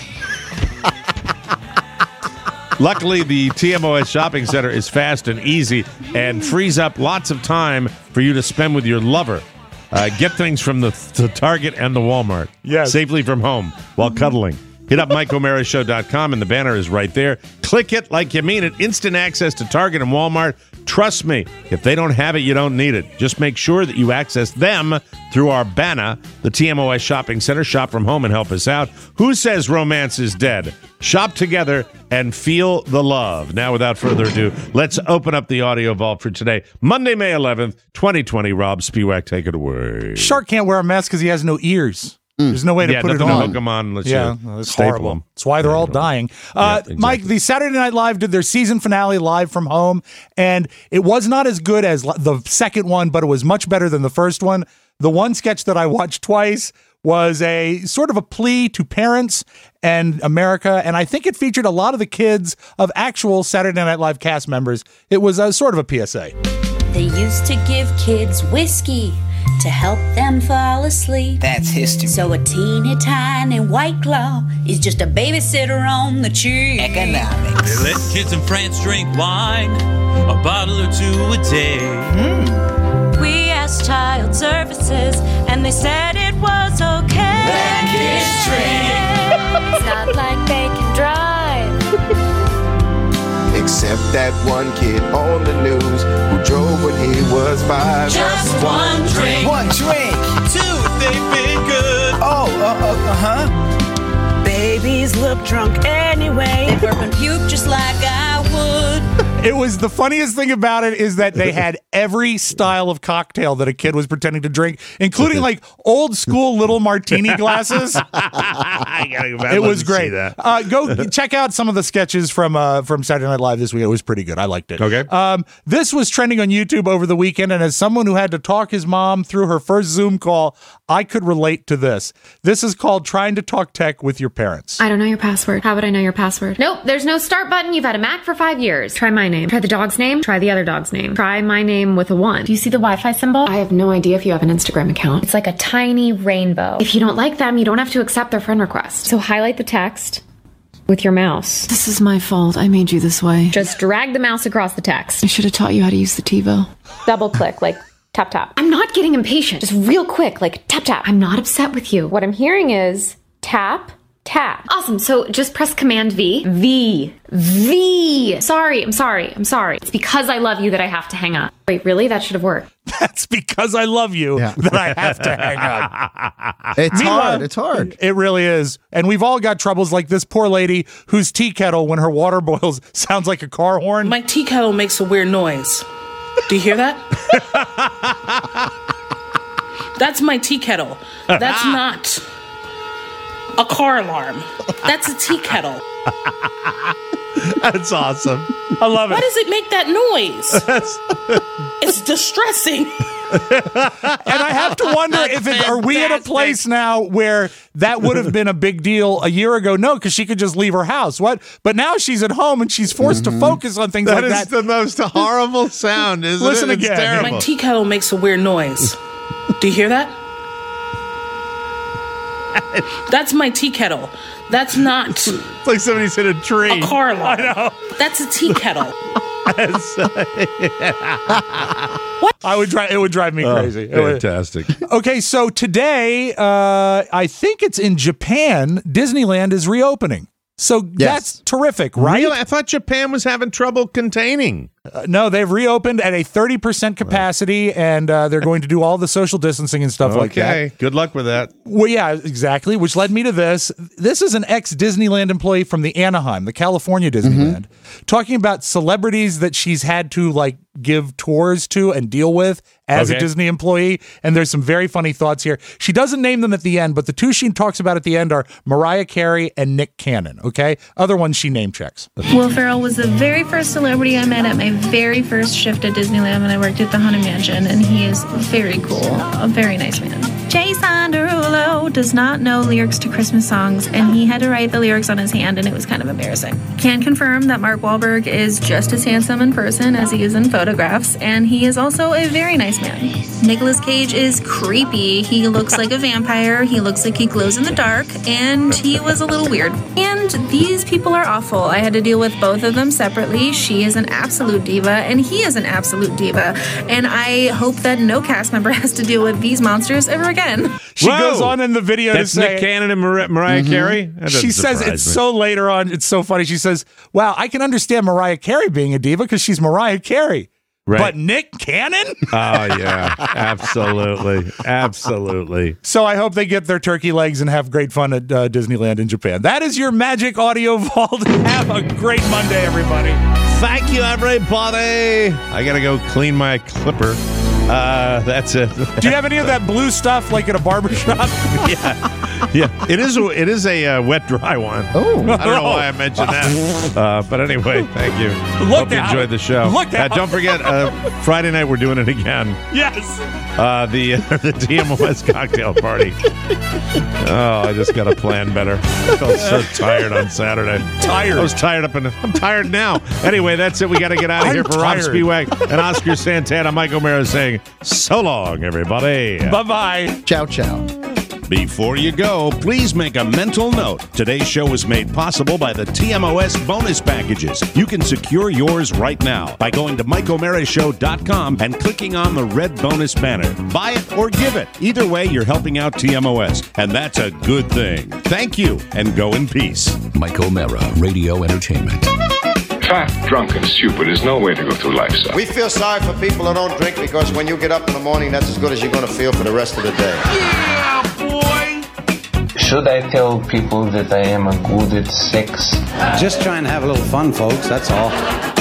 Luckily, the T M O S shopping center is fast and easy and frees up lots of time for you to spend with your lover. Uh, get things from the, the Target and the Walmart yes. safely from home while cuddling. Hit up Mike O'Mara Show dot com and the banner is right there. Click it like you mean it. Instant access to Target and Walmart. Trust me, if they don't have it, you don't need it. Just make sure that you access them through our banner, the T M O S Shopping Center. Shop from home and help us out. Who says romance is dead? Shop together and feel the love. Now, without further ado, let's open up the audio vault for today, Monday, May eleventh, twenty twenty. Rob Spiewak, take it away. Shark can't wear a mask because he has no ears. Mm. There's no way to yeah, put it on. on. Hook them on unless yeah, you it's staple horrible. them. That's why they're all dying. Uh, yeah, exactly. Mike, the Saturday Night Live did their season finale live from home, and it was not as good as the second one, but it was much better than the first one. The one sketch that I watched twice was a sort of a plea to parents and America, and I think it featured a lot of the kids of actual Saturday Night Live cast members. It was a, sort of a P S A. They used to give kids whiskey to help them fall asleep. That's history. So a teeny tiny White Claw is just a babysitter on the cheap. Economics. They let kids in France drink wine, a bottle or two a day. Mm. We asked child services, and they said it was okay. Let kids drink. It's not like they can drive. Except that one kid on the news who drove when he was five. Just one drink. One drink. Two if they've been good. Oh, uh, uh, uh-huh. Babies look drunk anyway. They burp and puke just like I would. It was the funniest thing about it is that they had every style of cocktail that a kid was pretending to drink, including like old school little martini glasses. I gotta go back. It was Let's great. see that. Uh, go check out some of the sketches from uh, from Saturday Night Live this week. It was pretty good. I liked it. Okay. Um, this was trending on YouTube over the weekend, and as someone who had to talk his mom through her first Zoom call, I could relate to this. This is called trying to talk tech with your parents. I don't know your password. How would I know your password? Nope, there's no start button. You've had a Mac for five years. Try my name. Try the dog's name. Try the other dog's name. Try my name with a one. Do you see the Wi-Fi symbol? I have no idea if you have an Instagram account. It's like a tiny rainbow. If you don't like them, you don't have to accept their friend request. So highlight the text with your mouse. This is my fault. I made you this way. Just drag the mouse across the text. I should have taught you how to use the TiVo. Double click, like tap tap. I'm not getting impatient. Just real quick, like tap tap. I'm not upset with you. What I'm hearing is tap tap. Awesome. So just press Command V. V. V. Sorry. I'm sorry. I'm sorry. It's because I love you that I have to hang up. Wait, really? That should have worked. That's because I love you yeah. that I have to hang up. It's hard. It's hard. It really is. And we've all got troubles like this poor lady whose tea kettle, when her water boils, sounds like a car horn. My tea kettle makes a weird noise. Do you hear that? That's my tea kettle. That's not a car alarm. That's a tea kettle. That's awesome. I love it. Why does it make that noise? It's distressing. And I have to wonder if it, are we at a place now where that would have been a big deal a year ago? No, because she could just leave her house. What? But now she's at home and she's forced mm-hmm. to focus on things that like that. That is the most horrible sound, isn't Listen it? It's again. terrible. My tea kettle makes a weird noise. Do you hear that? That's my tea kettle. That's not. It's like somebody's hit a tree. A car alarm. I know. That's a tea kettle. What? I would drive. It would drive me oh, crazy. Fantastic. Okay, so today, uh, I think it's in Japan. Disneyland is reopening. So yes. That's terrific, right? Really? I thought Japan was having trouble containing. Uh, no, they've reopened at a thirty percent capacity, right. and uh, they're going to do all the social distancing and stuff okay. like that. Okay, good luck with that. Well, yeah, exactly, which led me to this. This is an ex-Disneyland employee from the Anaheim, the California Disneyland, mm-hmm. talking about celebrities that she's had to, like, give tours to and deal with as okay. a Disney employee, and there's some very funny thoughts here. She doesn't name them at the end, but the two she talks about at the end are Mariah Carey and Nick Cannon, okay? Other ones she name checks. Will Ferrell was the very first celebrity I met at my very first shift at Disneyland when I worked at the Haunted Mansion, and he is very cool, a very nice man. Jason Derulo does not know lyrics to Christmas songs, and he had to write the lyrics on his hand, and it was kind of embarrassing. Can confirm that Mark Wahlberg is just as handsome in person as he is in photographs, and he is also a very nice man. Nicolas Cage is creepy. He looks like a vampire, he looks like he glows in the dark, and he was a little weird. And these people are awful. I had to deal with both of them separately. She is an absolute diva, and he is an absolute diva. And I hope that no cast member has to deal with these monsters ever again. She Whoa! goes on in the video That's to say... Nick Cannon and Mar- Mariah Mm-hmm. Carey? That doesn't She says surprise it's me. so later on, it's so funny. She says, wow, I can understand Mariah Carey being a diva because she's Mariah Carey. Right. But Nick Cannon? Oh, yeah. Absolutely. Absolutely. So I hope they get their turkey legs and have great fun at uh, Disneyland in Japan. That is your Magic Audio Vault. Have a great Monday, everybody. Thank you, everybody. I got to go clean my clipper. Uh, that's it. Do you have any of that blue stuff like at a barbershop? yeah. Yeah. It is a, it is a uh, wet dry one. Oh. I don't know why I mentioned that. Uh, but anyway, thank you. Look Hope you out. enjoyed the show. Look uh, out. Don't forget, uh, Friday night we're doing it again. Yes. Uh, the the T M O S cocktail party. Oh, I just got to plan better. I felt so tired on Saturday. Tired. I was tired up and I'm tired now. Anyway, that's it. We got to get out of I'm here for Rob tired. Spiewak and Oscar Santana. Mike O'Mara saying so long, everybody. Bye-bye. Ciao, ciao. Before you go, please make a mental note. Today's show was made possible by the T M O S bonus packages. You can secure yours right now by going to mike o'mara show dot com and clicking on the red bonus banner. Buy it or give it. Either way, you're helping out T M O S, and that's a good thing. Thank you, and go in peace. Mike O'Mara, Radio Entertainment. Fat, drunk, and stupid is no way to go through life, son. We feel sorry for people who don't drink because when you get up in the morning, that's as good as you're going to feel for the rest of the day. Yeah, boy! Should I tell people that I am a good at sex? Just try and have a little fun, folks, that's all.